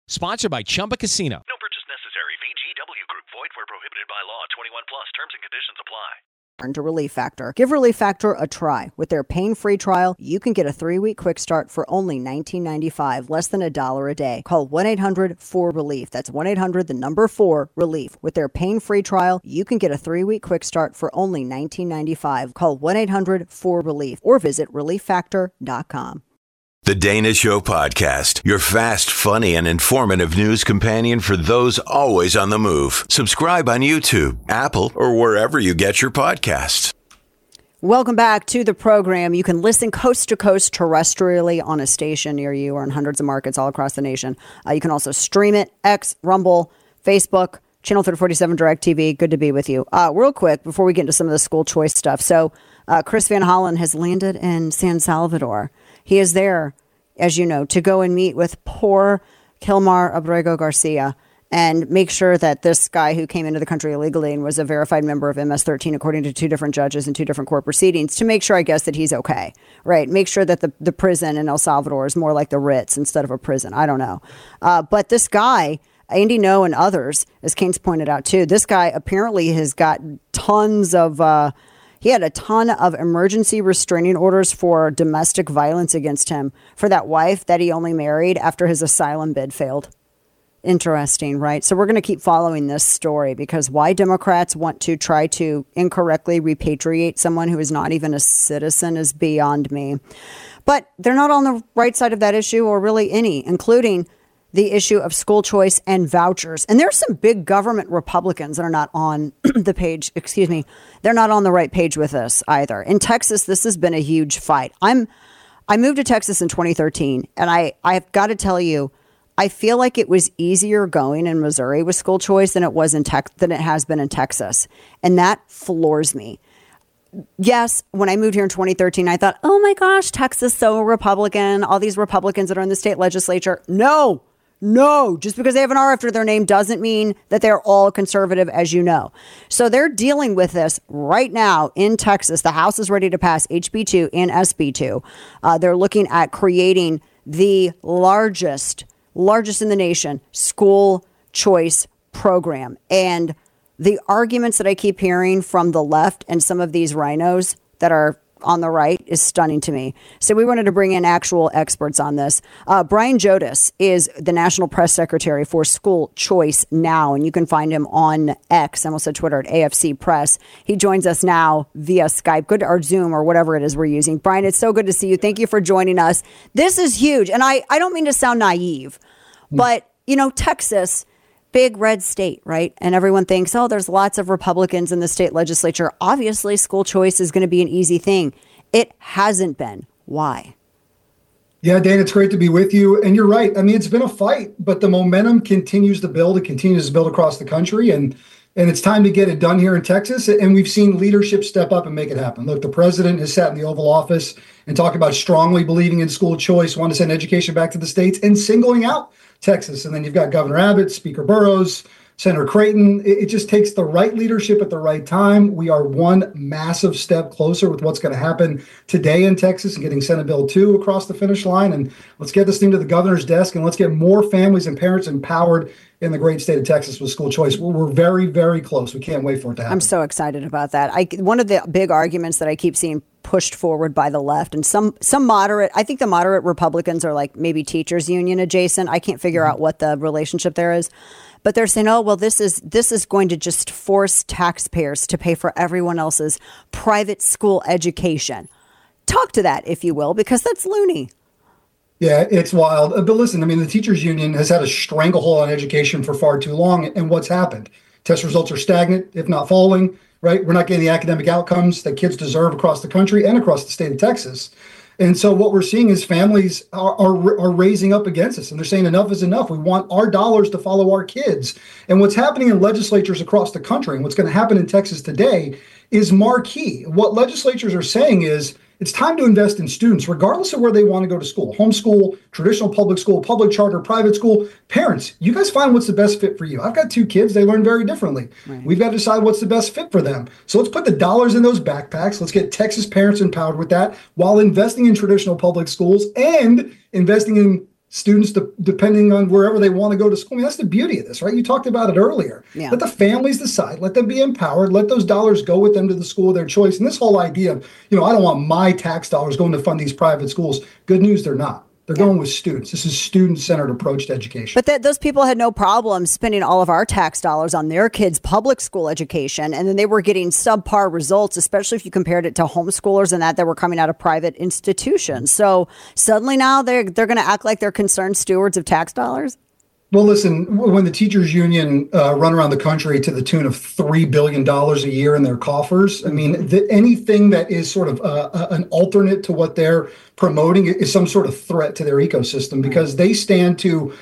Sponsored by Chumba Casino. No purchase necessary. VGW Group. Void where prohibited by law. 21 plus. Terms and conditions apply. To Relief Factor. Give Relief Factor a try. With their pain-free trial, you can get a 3-week quick start for only $19.95, less than $1 a day. Call 1-800-4RELIEF. That's 1-800-4-RELIEF. With their pain-free trial, you can get a 3-week quick start for only $19.95. Call 1-800-4RELIEF or visit ReliefFactor.com. The Dana Show Podcast, your fast, funny, and informative news companion for those always on the move. Subscribe on YouTube, Apple, or wherever you get your podcasts. Welcome back to the program. You can listen coast to coast terrestrially on a station near you or in hundreds of markets all across the nation. You can also stream it, X, Rumble, Facebook, Channel 347 DirecTV. Good to be with you. Real quick, before we get into some of the school choice stuff. So Chris Van Hollen has landed in San Salvador. He is there, as you know, to go and meet with poor Kilmar Abrego Garcia and make sure that this guy who came into the country illegally and was a verified member of MS-13, according to 2 different judges in 2 different court proceedings, to make sure, I guess, that he's okay, right? Make sure that the prison in El Salvador is more like the Ritz instead of a prison. I don't know. But this guy, Andy Ngo and others, as Kane's pointed out too, this guy apparently has got tons of... He had a ton of emergency restraining orders for domestic violence against him for that wife that he only married after his asylum bid failed. Interesting, right? So we're going to keep following this story because why Democrats want to try to incorrectly repatriate someone who is not even a citizen is beyond me. But they're not on the right side of that issue or really any, including the issue of school choice and vouchers. And there's some big government Republicans that are not on the page. Excuse me. They're not on the right page with this either. In Texas, this has been a huge fight. I moved to Texas in 2013, and I've got to tell you, I feel like it was easier going in Missouri with school choice than it was than it has been in Texas. And that floors me. Yes, when I moved here in 2013, I thought, oh my gosh, Texas so Republican. All these Republicans that are in the state legislature. No, just because they have an R after their name doesn't mean that they're all conservative, as you know. So they're dealing with this right now in Texas. The House is ready to pass HB2 and SB2. They're looking at creating the largest in the nation school choice program. And the arguments that I keep hearing from the left and some of these rhinos that are on the right is stunning to me. So we wanted to bring in actual experts on this. Brian Jodis is the National Press Secretary for School Choice Now, and you can find him on X, I almost said Twitter, at AFC Press. He joins us now via Skype, or Zoom, or whatever it is we're using. Brian, it's so good to see you. Thank you for joining us. This is huge, and I don't mean to sound naive, but, you know, Texas, big red state, right? And everyone thinks, oh, there's lots of Republicans in the state legislature. Obviously, school choice is going to be an easy thing. It hasn't been. Why? Yeah, Dan, it's great to be with you. And you're right. I mean, it's been a fight, but the momentum continues to build. It continues to build across the country. And it's time to get it done here in Texas. And we've seen leadership step up and make it happen. Look, the president has sat in the Oval Office and talked about strongly believing in school choice, want to send education back to the states, and singling out Texas. And then you've got Governor Abbott, Speaker Burrows, Senator Creighton. It just takes the right leadership at the right time. We are one massive step closer with what's going to happen today in Texas and getting Senate Bill 2 across the finish line. And let's get this thing to the governor's desk and let's get more families and parents empowered in the great state of Texas with school choice. We're very, very close. We can't wait for it to happen. I'm so excited about that. One of the big arguments that I keep seeing pushed forward by the left and some moderate, I think the moderate Republicans are like maybe teachers union adjacent. I can't figure out what the relationship there is. But they're saying, oh, well, this is going to just force taxpayers to pay for everyone else's private school education. Talk to that, if you will, because that's loony. Yeah, it's wild. But listen, I mean, the teachers union has had a stranglehold on education for far too long. And what's happened? Test results are stagnant, if not falling, right? We're not getting the academic outcomes that kids deserve across the country and across the state of Texas. And so what we're seeing is families are raising up against us, and they're saying enough is enough. We want our dollars to follow our kids. And what's happening in legislatures across the country and what's going to happen in Texas today is marquee. What legislatures are saying is it's time to invest in students, regardless of where they want to go to school, homeschool, traditional public school, public charter, private school. Parents, you guys find what's the best fit for you. I've got 2 kids. They learn very differently. Right. We've got to decide what's the best fit for them. So let's put the dollars in those backpacks. Let's get Texas parents empowered with that while investing in traditional public schools and investing in students depending on wherever they want to go to school. I mean, that's the beauty of this, right? You talked about it earlier. Yeah. Let the families decide. Let them be empowered. Let those dollars go with them to the school of their choice. And this whole idea of, I don't want my tax dollars going to fund these private schools. Good news, they're not. They're going with students. This is student-centered approach to education. But those people had no problem spending all of our tax dollars on their kids' public school education, and then they were getting subpar results, especially if you compared it to homeschoolers and that were coming out of private institutions. So suddenly now they're going to act like they're concerned stewards of tax dollars? Well, listen, when the teachers union run around the country to the tune of $3 billion a year in their coffers, I mean, anything that is sort of an alternate to what they're promoting is some sort of threat to their ecosystem, because they stand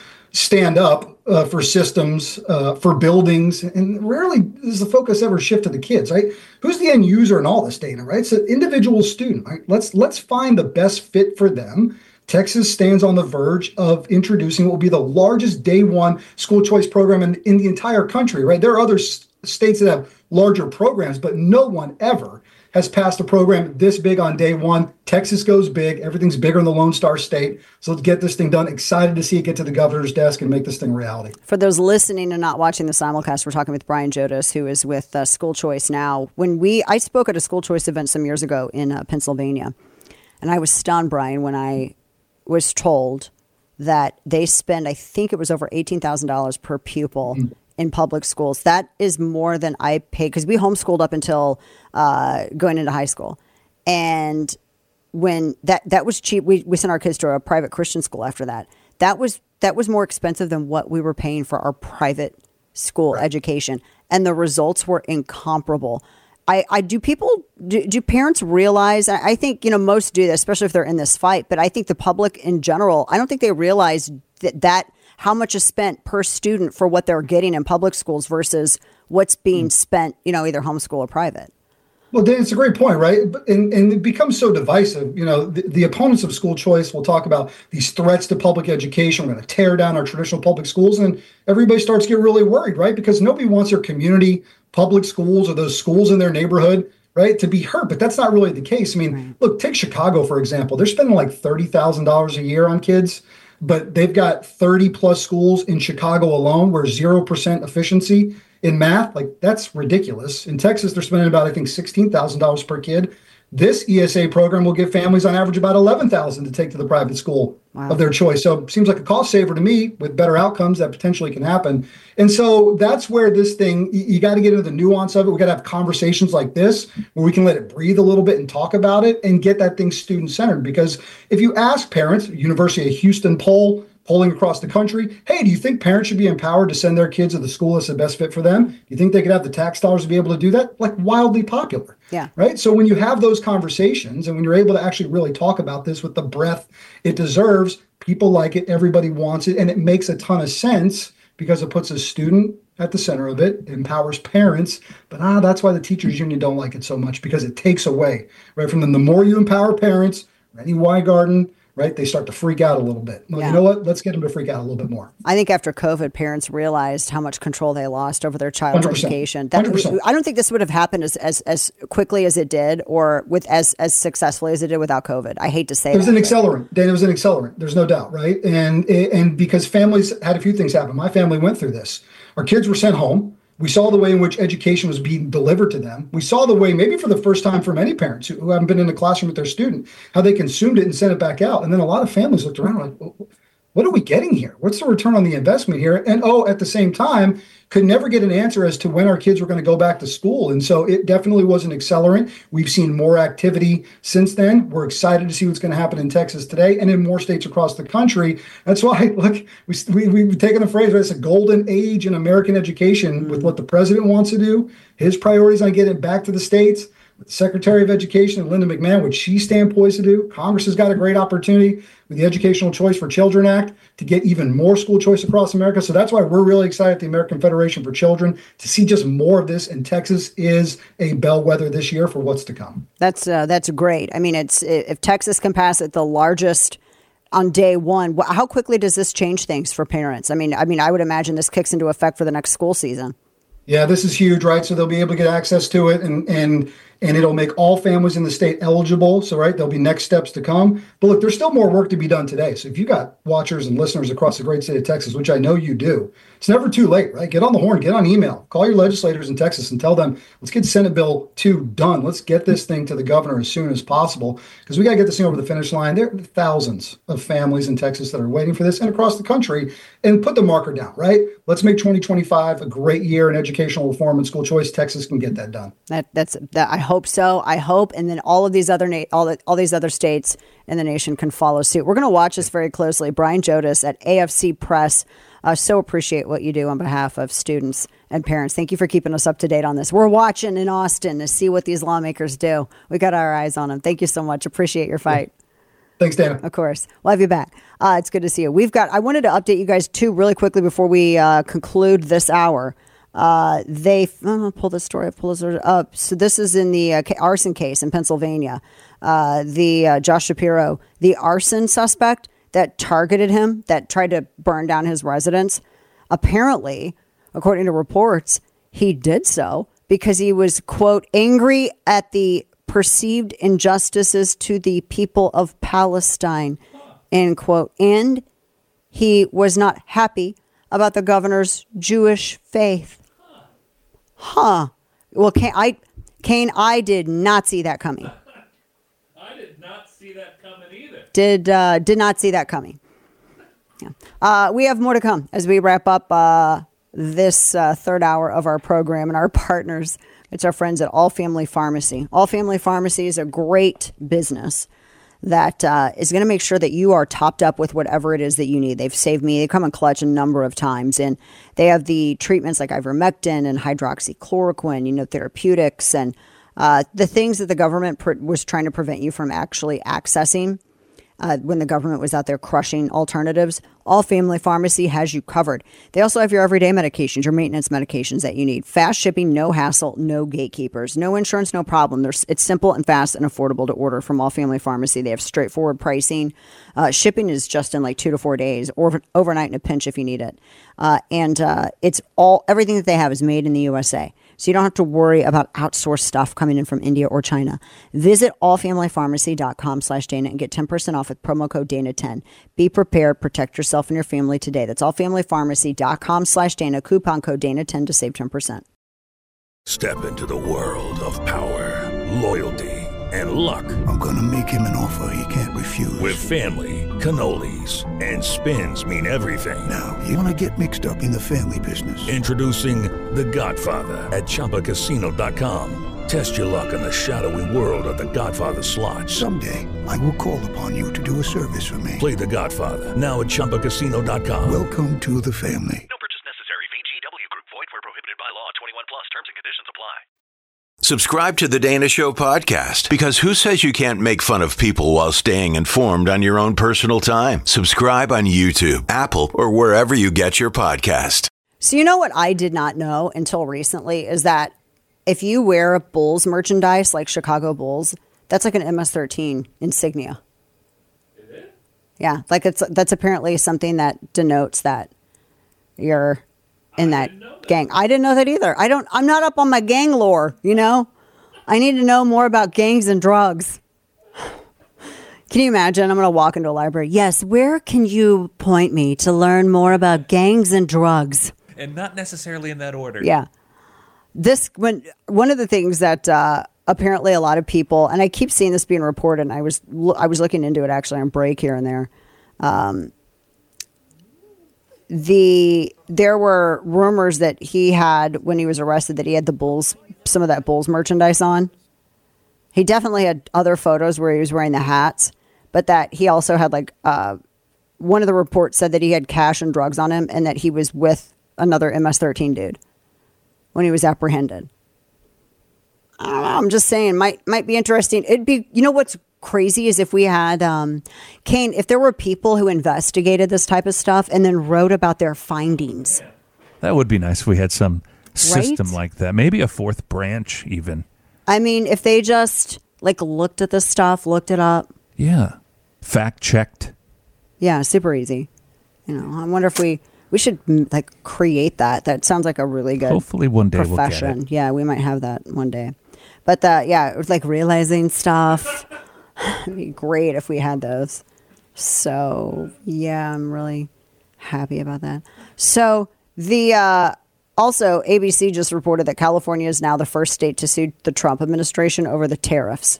up for systems, for buildings, and rarely does the focus ever shift to the kids, right? Who's the end user in all this data, right? It's an individual student, right? Let's find the best fit for them. Texas stands on the verge of introducing what will be the largest day one school choice program in the entire country, right? There are other states that have larger programs, but no one ever has passed a program this big on day one. Texas goes big. Everything's bigger in the Lone Star State. So let's get this thing done. Excited to see it get to the governor's desk and make this thing a reality. For those listening and not watching the simulcast, we're talking with Brian Jodas, who is with School Choice Now. I spoke at a school choice event some years ago in Pennsylvania, and I was stunned, Brian, when I was told that they spend, I think it was over $18,000 per pupil in public schools. That is more than I paid, because we homeschooled up until going into high school. And when that was cheap, we sent our kids to a private Christian school after that. That was more expensive than what we were paying for our private school education. And the results were incomparable. Do parents realize, I think, most do, especially if they're in this fight, but I think the public in general, I don't think they realize that how much is spent per student for what they're getting in public schools versus what's being spent, either homeschool or private. Well, Dan, it's a great point, right? And it becomes so divisive. The opponents of school choice will talk about these threats to public education. We're going to tear down our traditional public schools. And everybody starts to get really worried, right? Because nobody wants their community public schools or those schools in their neighborhood, right, to be hurt. But that's not really the case. I mean, look, take Chicago, for example. They're spending like $30,000 a year on kids, but they've got 30 plus schools in Chicago alone where 0% efficiency in math. Like, that's ridiculous. In Texas, they're spending about, I think, $16,000 per kid. This ESA program will give families on average about $11,000 to take to the private school of their choice. So it seems like a cost saver to me with better outcomes that potentially can happen. And so that's where this thing, you got to get into the nuance of it. We got to have conversations like this where we can let it breathe a little bit and talk about it and get that thing student centered. Because if you ask parents, University of Houston polling across the country, hey, do you think parents should be empowered to send their kids to the school that's the best fit for them? Do you think they could have the tax dollars to be able to do that? Like, wildly popular. Yeah. Right. So when you have those conversations and when you're able to actually really talk about this with the breadth it deserves, people like it, everybody wants it, and it makes a ton of sense because it puts a student at the center of it, empowers parents. But that's why the teachers union don't like it so much, because it takes away right from them. The more you empower parents, Rennie Weingarten, right, they start to freak out a little bit. Well, you know what? Let's get them to freak out a little bit more. I think after COVID, parents realized how much control they lost over their child's 100%. education. 100%. I don't think this would have happened as quickly as it did, or with as successfully as it did without COVID. I hate to say it was an accelerant. Dan, it was an accelerant. There's no doubt, right? And because families had a few things happen. My family went through this. Our kids were sent home. We saw the way in which education was being delivered to them. We saw the way, maybe for the first time for many parents who haven't been in a classroom with their student, how they consumed it and sent it back out. And then a lot of families looked around like, well, what are we getting here? What's the return on the investment here? And at the same time, could never get an answer as to when our kids were going to go back to school. And so it definitely was an accelerant. We've seen more activity since then. We're excited to see what's going to happen in Texas today and in more states across the country. That's why, look, we've taken the phrase, right? It's a golden age in American education with what the president wants to do, his priorities on getting it back to the states. The Secretary of Education, Linda McMahon, what she stand poised to do. Congress has got a great opportunity with the Educational Choice for Children Act to get even more school choice across America. So that's why we're really excited at the American Federation for Children to see just more of this. And Texas is a bellwether this year for what's to come. That's great. I mean, if Texas can pass it the largest on day one, how quickly does this change things for parents? I mean, I would imagine this kicks into effect for the next school season. Yeah, this is huge, right? So they'll be able to get access to it and and it'll make all families in the state eligible. So, right, there'll be next steps to come. But look, there's still more work to be done today. So if you got watchers and listeners across the great state of Texas, which I know you do, it's never too late, right? Get on the horn, get on email, call your legislators in Texas and tell them, let's get Senate Bill 2 done. Let's get this thing to the governor as soon as possible, because we got to get this thing over the finish line. There are thousands of families in Texas that are waiting for this, and across the country, and put the marker down, right? Let's make 2025 a great year in educational reform and school choice. Texas can get that done. That's I hope so. I hope, and then all of these other all these other states in the nation can follow suit. We're going to watch this very closely. Brian Jodis at AFC Press. So appreciate what you do on behalf of students and parents. Thank you for keeping us up to date on this. We're watching in Austin to see what these lawmakers do. We got our eyes on them. Thank you so much. Appreciate your fight. Thanks, Dana. Of course. We'll have you back. It's good to see you. I wanted to update you guys too really quickly before we conclude this hour. I'm going to pull this story up. So this is in the arson case in Pennsylvania. Josh Shapiro, the arson suspect that targeted him, that tried to burn down his residence. Apparently, according to reports, he did so because he was, quote, angry at the perceived injustices to the people of Palestine, end quote. And he was not happy about the governor's Jewish faith. Well, Kane, I did not see that coming. I did not see that coming either. Did not see that coming. Yeah. We have more to come as we wrap up this third hour of our program and our partners. It's our friends at All Family Pharmacy. All Family Pharmacy is a great business that is going to make sure that you are topped up with whatever it is that you need. They've saved me. They come in clutch a number of times, and they have the treatments like ivermectin and hydroxychloroquine, therapeutics, and the things that the government was trying to prevent you from actually accessing when the government was out there crushing alternatives. All Family Pharmacy has you covered. They also have your everyday medications, your maintenance medications that you need. Fast shipping, no hassle, no gatekeepers, no insurance, no problem. It's simple and fast and affordable to order from All Family Pharmacy. They have straightforward pricing. Shipping is just in like 2 to 4 days, or overnight in a pinch if you need it. And it's everything that they have is made in the USA. So you don't have to worry about outsourced stuff coming in from India or China. Visit allfamilypharmacy.com/Dana and get 10% off with promo code Dana10. Be prepared. Protect yourself and your family today. That's allfamilypharmacy.com/Dana. Coupon code Dana10 to save 10%. Step into the world of power, loyalty, and luck. I'm going to make him an offer he can't refuse. With family, cannolis, and spins mean everything. Now, you want to get mixed up in the family business. Introducing The Godfather at ChumbaCasino.com. Test your luck in the shadowy world of The Godfather slot. Someday, I will call upon you to do a service for me. Play The Godfather now at ChumbaCasino.com. Welcome to the family. No purchase necessary. VGW Group. Void where prohibited by law. 21 plus. Terms and conditions apply. Subscribe to the Dana Show podcast, because who says you can't make fun of people while staying informed on your own personal time? Subscribe on YouTube, Apple, or wherever you get your podcast. So you know what I did not know until recently is that if you wear Bulls merchandise like Chicago Bulls, that's like an MS-13 insignia. Is it? Yeah, like that's apparently something that denotes that you're in that gang. I didn't know that either. I'm not up on my gang lore, I need to know more about gangs and drugs. Can you imagine? I'm going to walk into a library. Yes, where can you point me to learn more about gangs and drugs? And not necessarily in that order. Yeah. One of the things that apparently a lot of people, and I keep seeing this being reported, and I was looking into it actually on break here and there. There were rumors that he had, when he was arrested, that he had some of that Bulls merchandise on. He definitely had other photos where he was wearing the hats, but that he also had one of the reports said that he had cash and drugs on him, and that he was with another MS-13 dude when he was apprehended. I don't know, I'm just saying, might be interesting. It'd be, what's crazy is if we had, Kane, if there were people who investigated this type of stuff and then wrote about their findings. That would be nice if we had some system like that. Maybe a fourth branch even. I mean, if they just looked at this stuff, looked it up. Yeah. Fact checked. Yeah, super easy. I wonder if we should create that. That sounds like a really good Hopefully one day profession. we'll get it. Yeah, we might have that one day. But it was like realizing stuff. It'd be great if we had those. So yeah, I'm really happy about that. So also ABC just reported that California is now the first state to sue the Trump administration over the tariffs.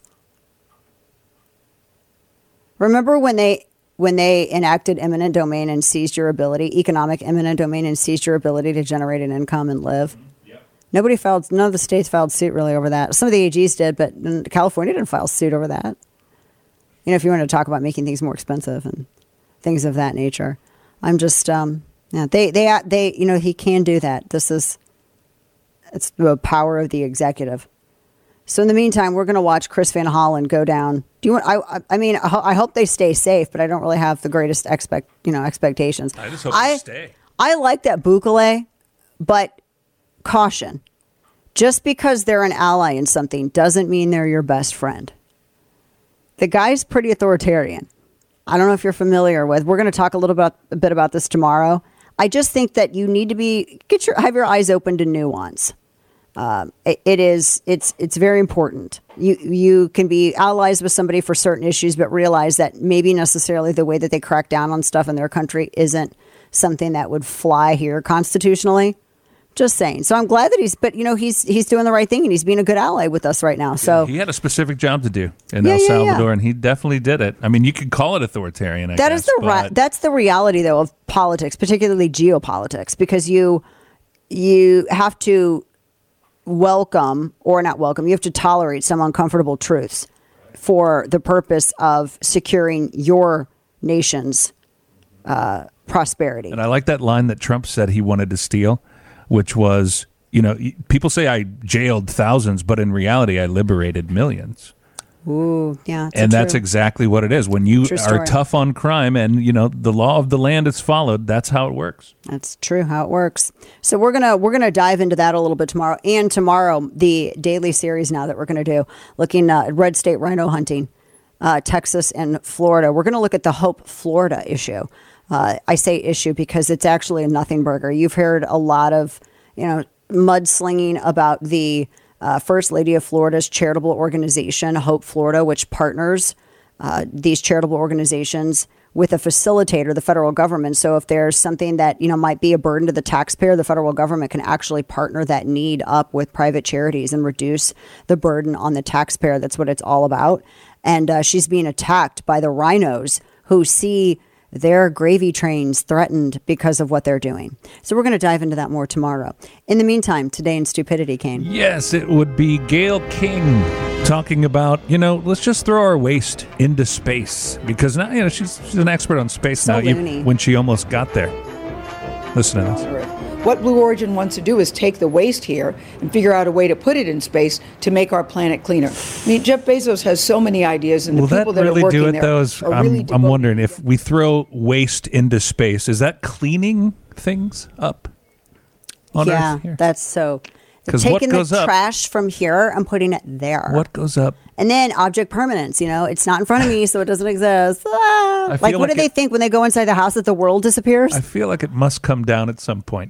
Remember when they enacted eminent domain and seized your ability, economic eminent domain, and seized your ability to generate an income and live? Yep. None of the states filed suit really over that. Some of the AGs did, but California didn't file suit over that. If you want to talk about making things more expensive and things of that nature. I'm just, they he can do that. It's the power of the executive. So in the meantime, we're going to watch Chris Van Hollen go down. I hope they stay safe, but I don't really have the greatest expectations. I just hope they stay. I like that Bukele, but caution. Just because they're an ally in something doesn't mean they're your best friend. The guy's pretty authoritarian. I don't know if you're familiar with. We're going to talk a bit about this tomorrow. I just think that you need to have your eyes open to nuance. It's very important. You can be allies with somebody for certain issues, but realize that maybe necessarily the way that they crack down on stuff in their country isn't something that would fly here constitutionally. Just saying. So I'm glad that he's doing the right thing and he's being a good ally with us right now. So he had a specific job to do in El Salvador, and he definitely did it. I mean, you could call it authoritarian. That's the reality, though, of politics, particularly geopolitics, because you have to welcome or not welcome. You have to tolerate some uncomfortable truths for the purpose of securing your nation's prosperity. And I like that line that Trump said he wanted to steal, which was, people say I jailed thousands, but in reality, I liberated millions. Ooh, yeah. That's exactly what it is. When you are tough on crime and, the law of the land is followed, that's how it works. That's true, how it works. So we're gonna dive into that a little bit tomorrow. And tomorrow, the daily series now that we're going to do, looking at red state rhino hunting, Texas and Florida. We're going to look at the Hope, Florida issue. I say issue because it's actually a nothing burger. You've heard a lot of, mudslinging about the First Lady of Florida's charitable organization, Hope Florida, which partners these charitable organizations with a facilitator, the federal government. So if there's something that, might be a burden to the taxpayer, the federal government can actually partner that need up with private charities and reduce the burden on the taxpayer. That's what it's all about. And she's being attacked by the rhinos who see their gravy trains threatened because of what they're doing. So we're going to dive into that more tomorrow. In the meantime, today in Stupidity, Kane. Yes, it would be Gayle King talking about, let's just throw our waste into space. Because now, she's an expert on space now, even when she almost got there. Listen to this. What Blue Origin wants to do is take the waste here and figure out a way to put it in space to make our planet cleaner. I mean, Jeff Bezos has so many ideas, and the people that are working there are really I'm wondering if we throw waste into space, is that cleaning things up on Earth here? That's so. Taking the trash from here and putting it there. What goes up? And then object permanence, it's not in front of me, so it doesn't exist. What do they think when they go inside the house that the world disappears? I feel like it must come down at some point.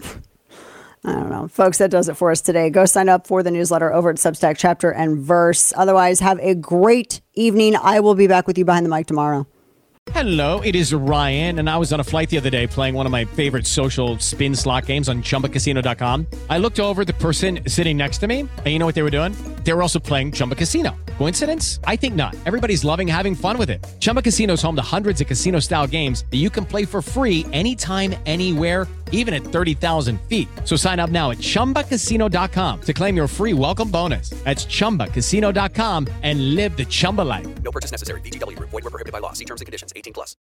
I don't know. Folks, that does it for us today. Go sign up for the newsletter over at Substack Chapter and Verse. Otherwise, have a great evening. I will be back with you behind the mic tomorrow. Hello, it is Ryan, and I was on a flight the other day playing one of my favorite social spin slot games on ChumbaCasino.com. I looked over at the person sitting next to me, and you know what they were doing? They were also playing Chumba Casino. Coincidence? I think not. Everybody's loving having fun with it. Chumba Casino is home to hundreds of casino-style games that you can play for free anytime, anywhere, even at 30,000 feet. So sign up now at ChumbaCasino.com to claim your free welcome bonus. That's ChumbaCasino.com and live the Chumba life. No purchase necessary. VGW Group. Void where prohibited by law. See terms and conditions. 18+.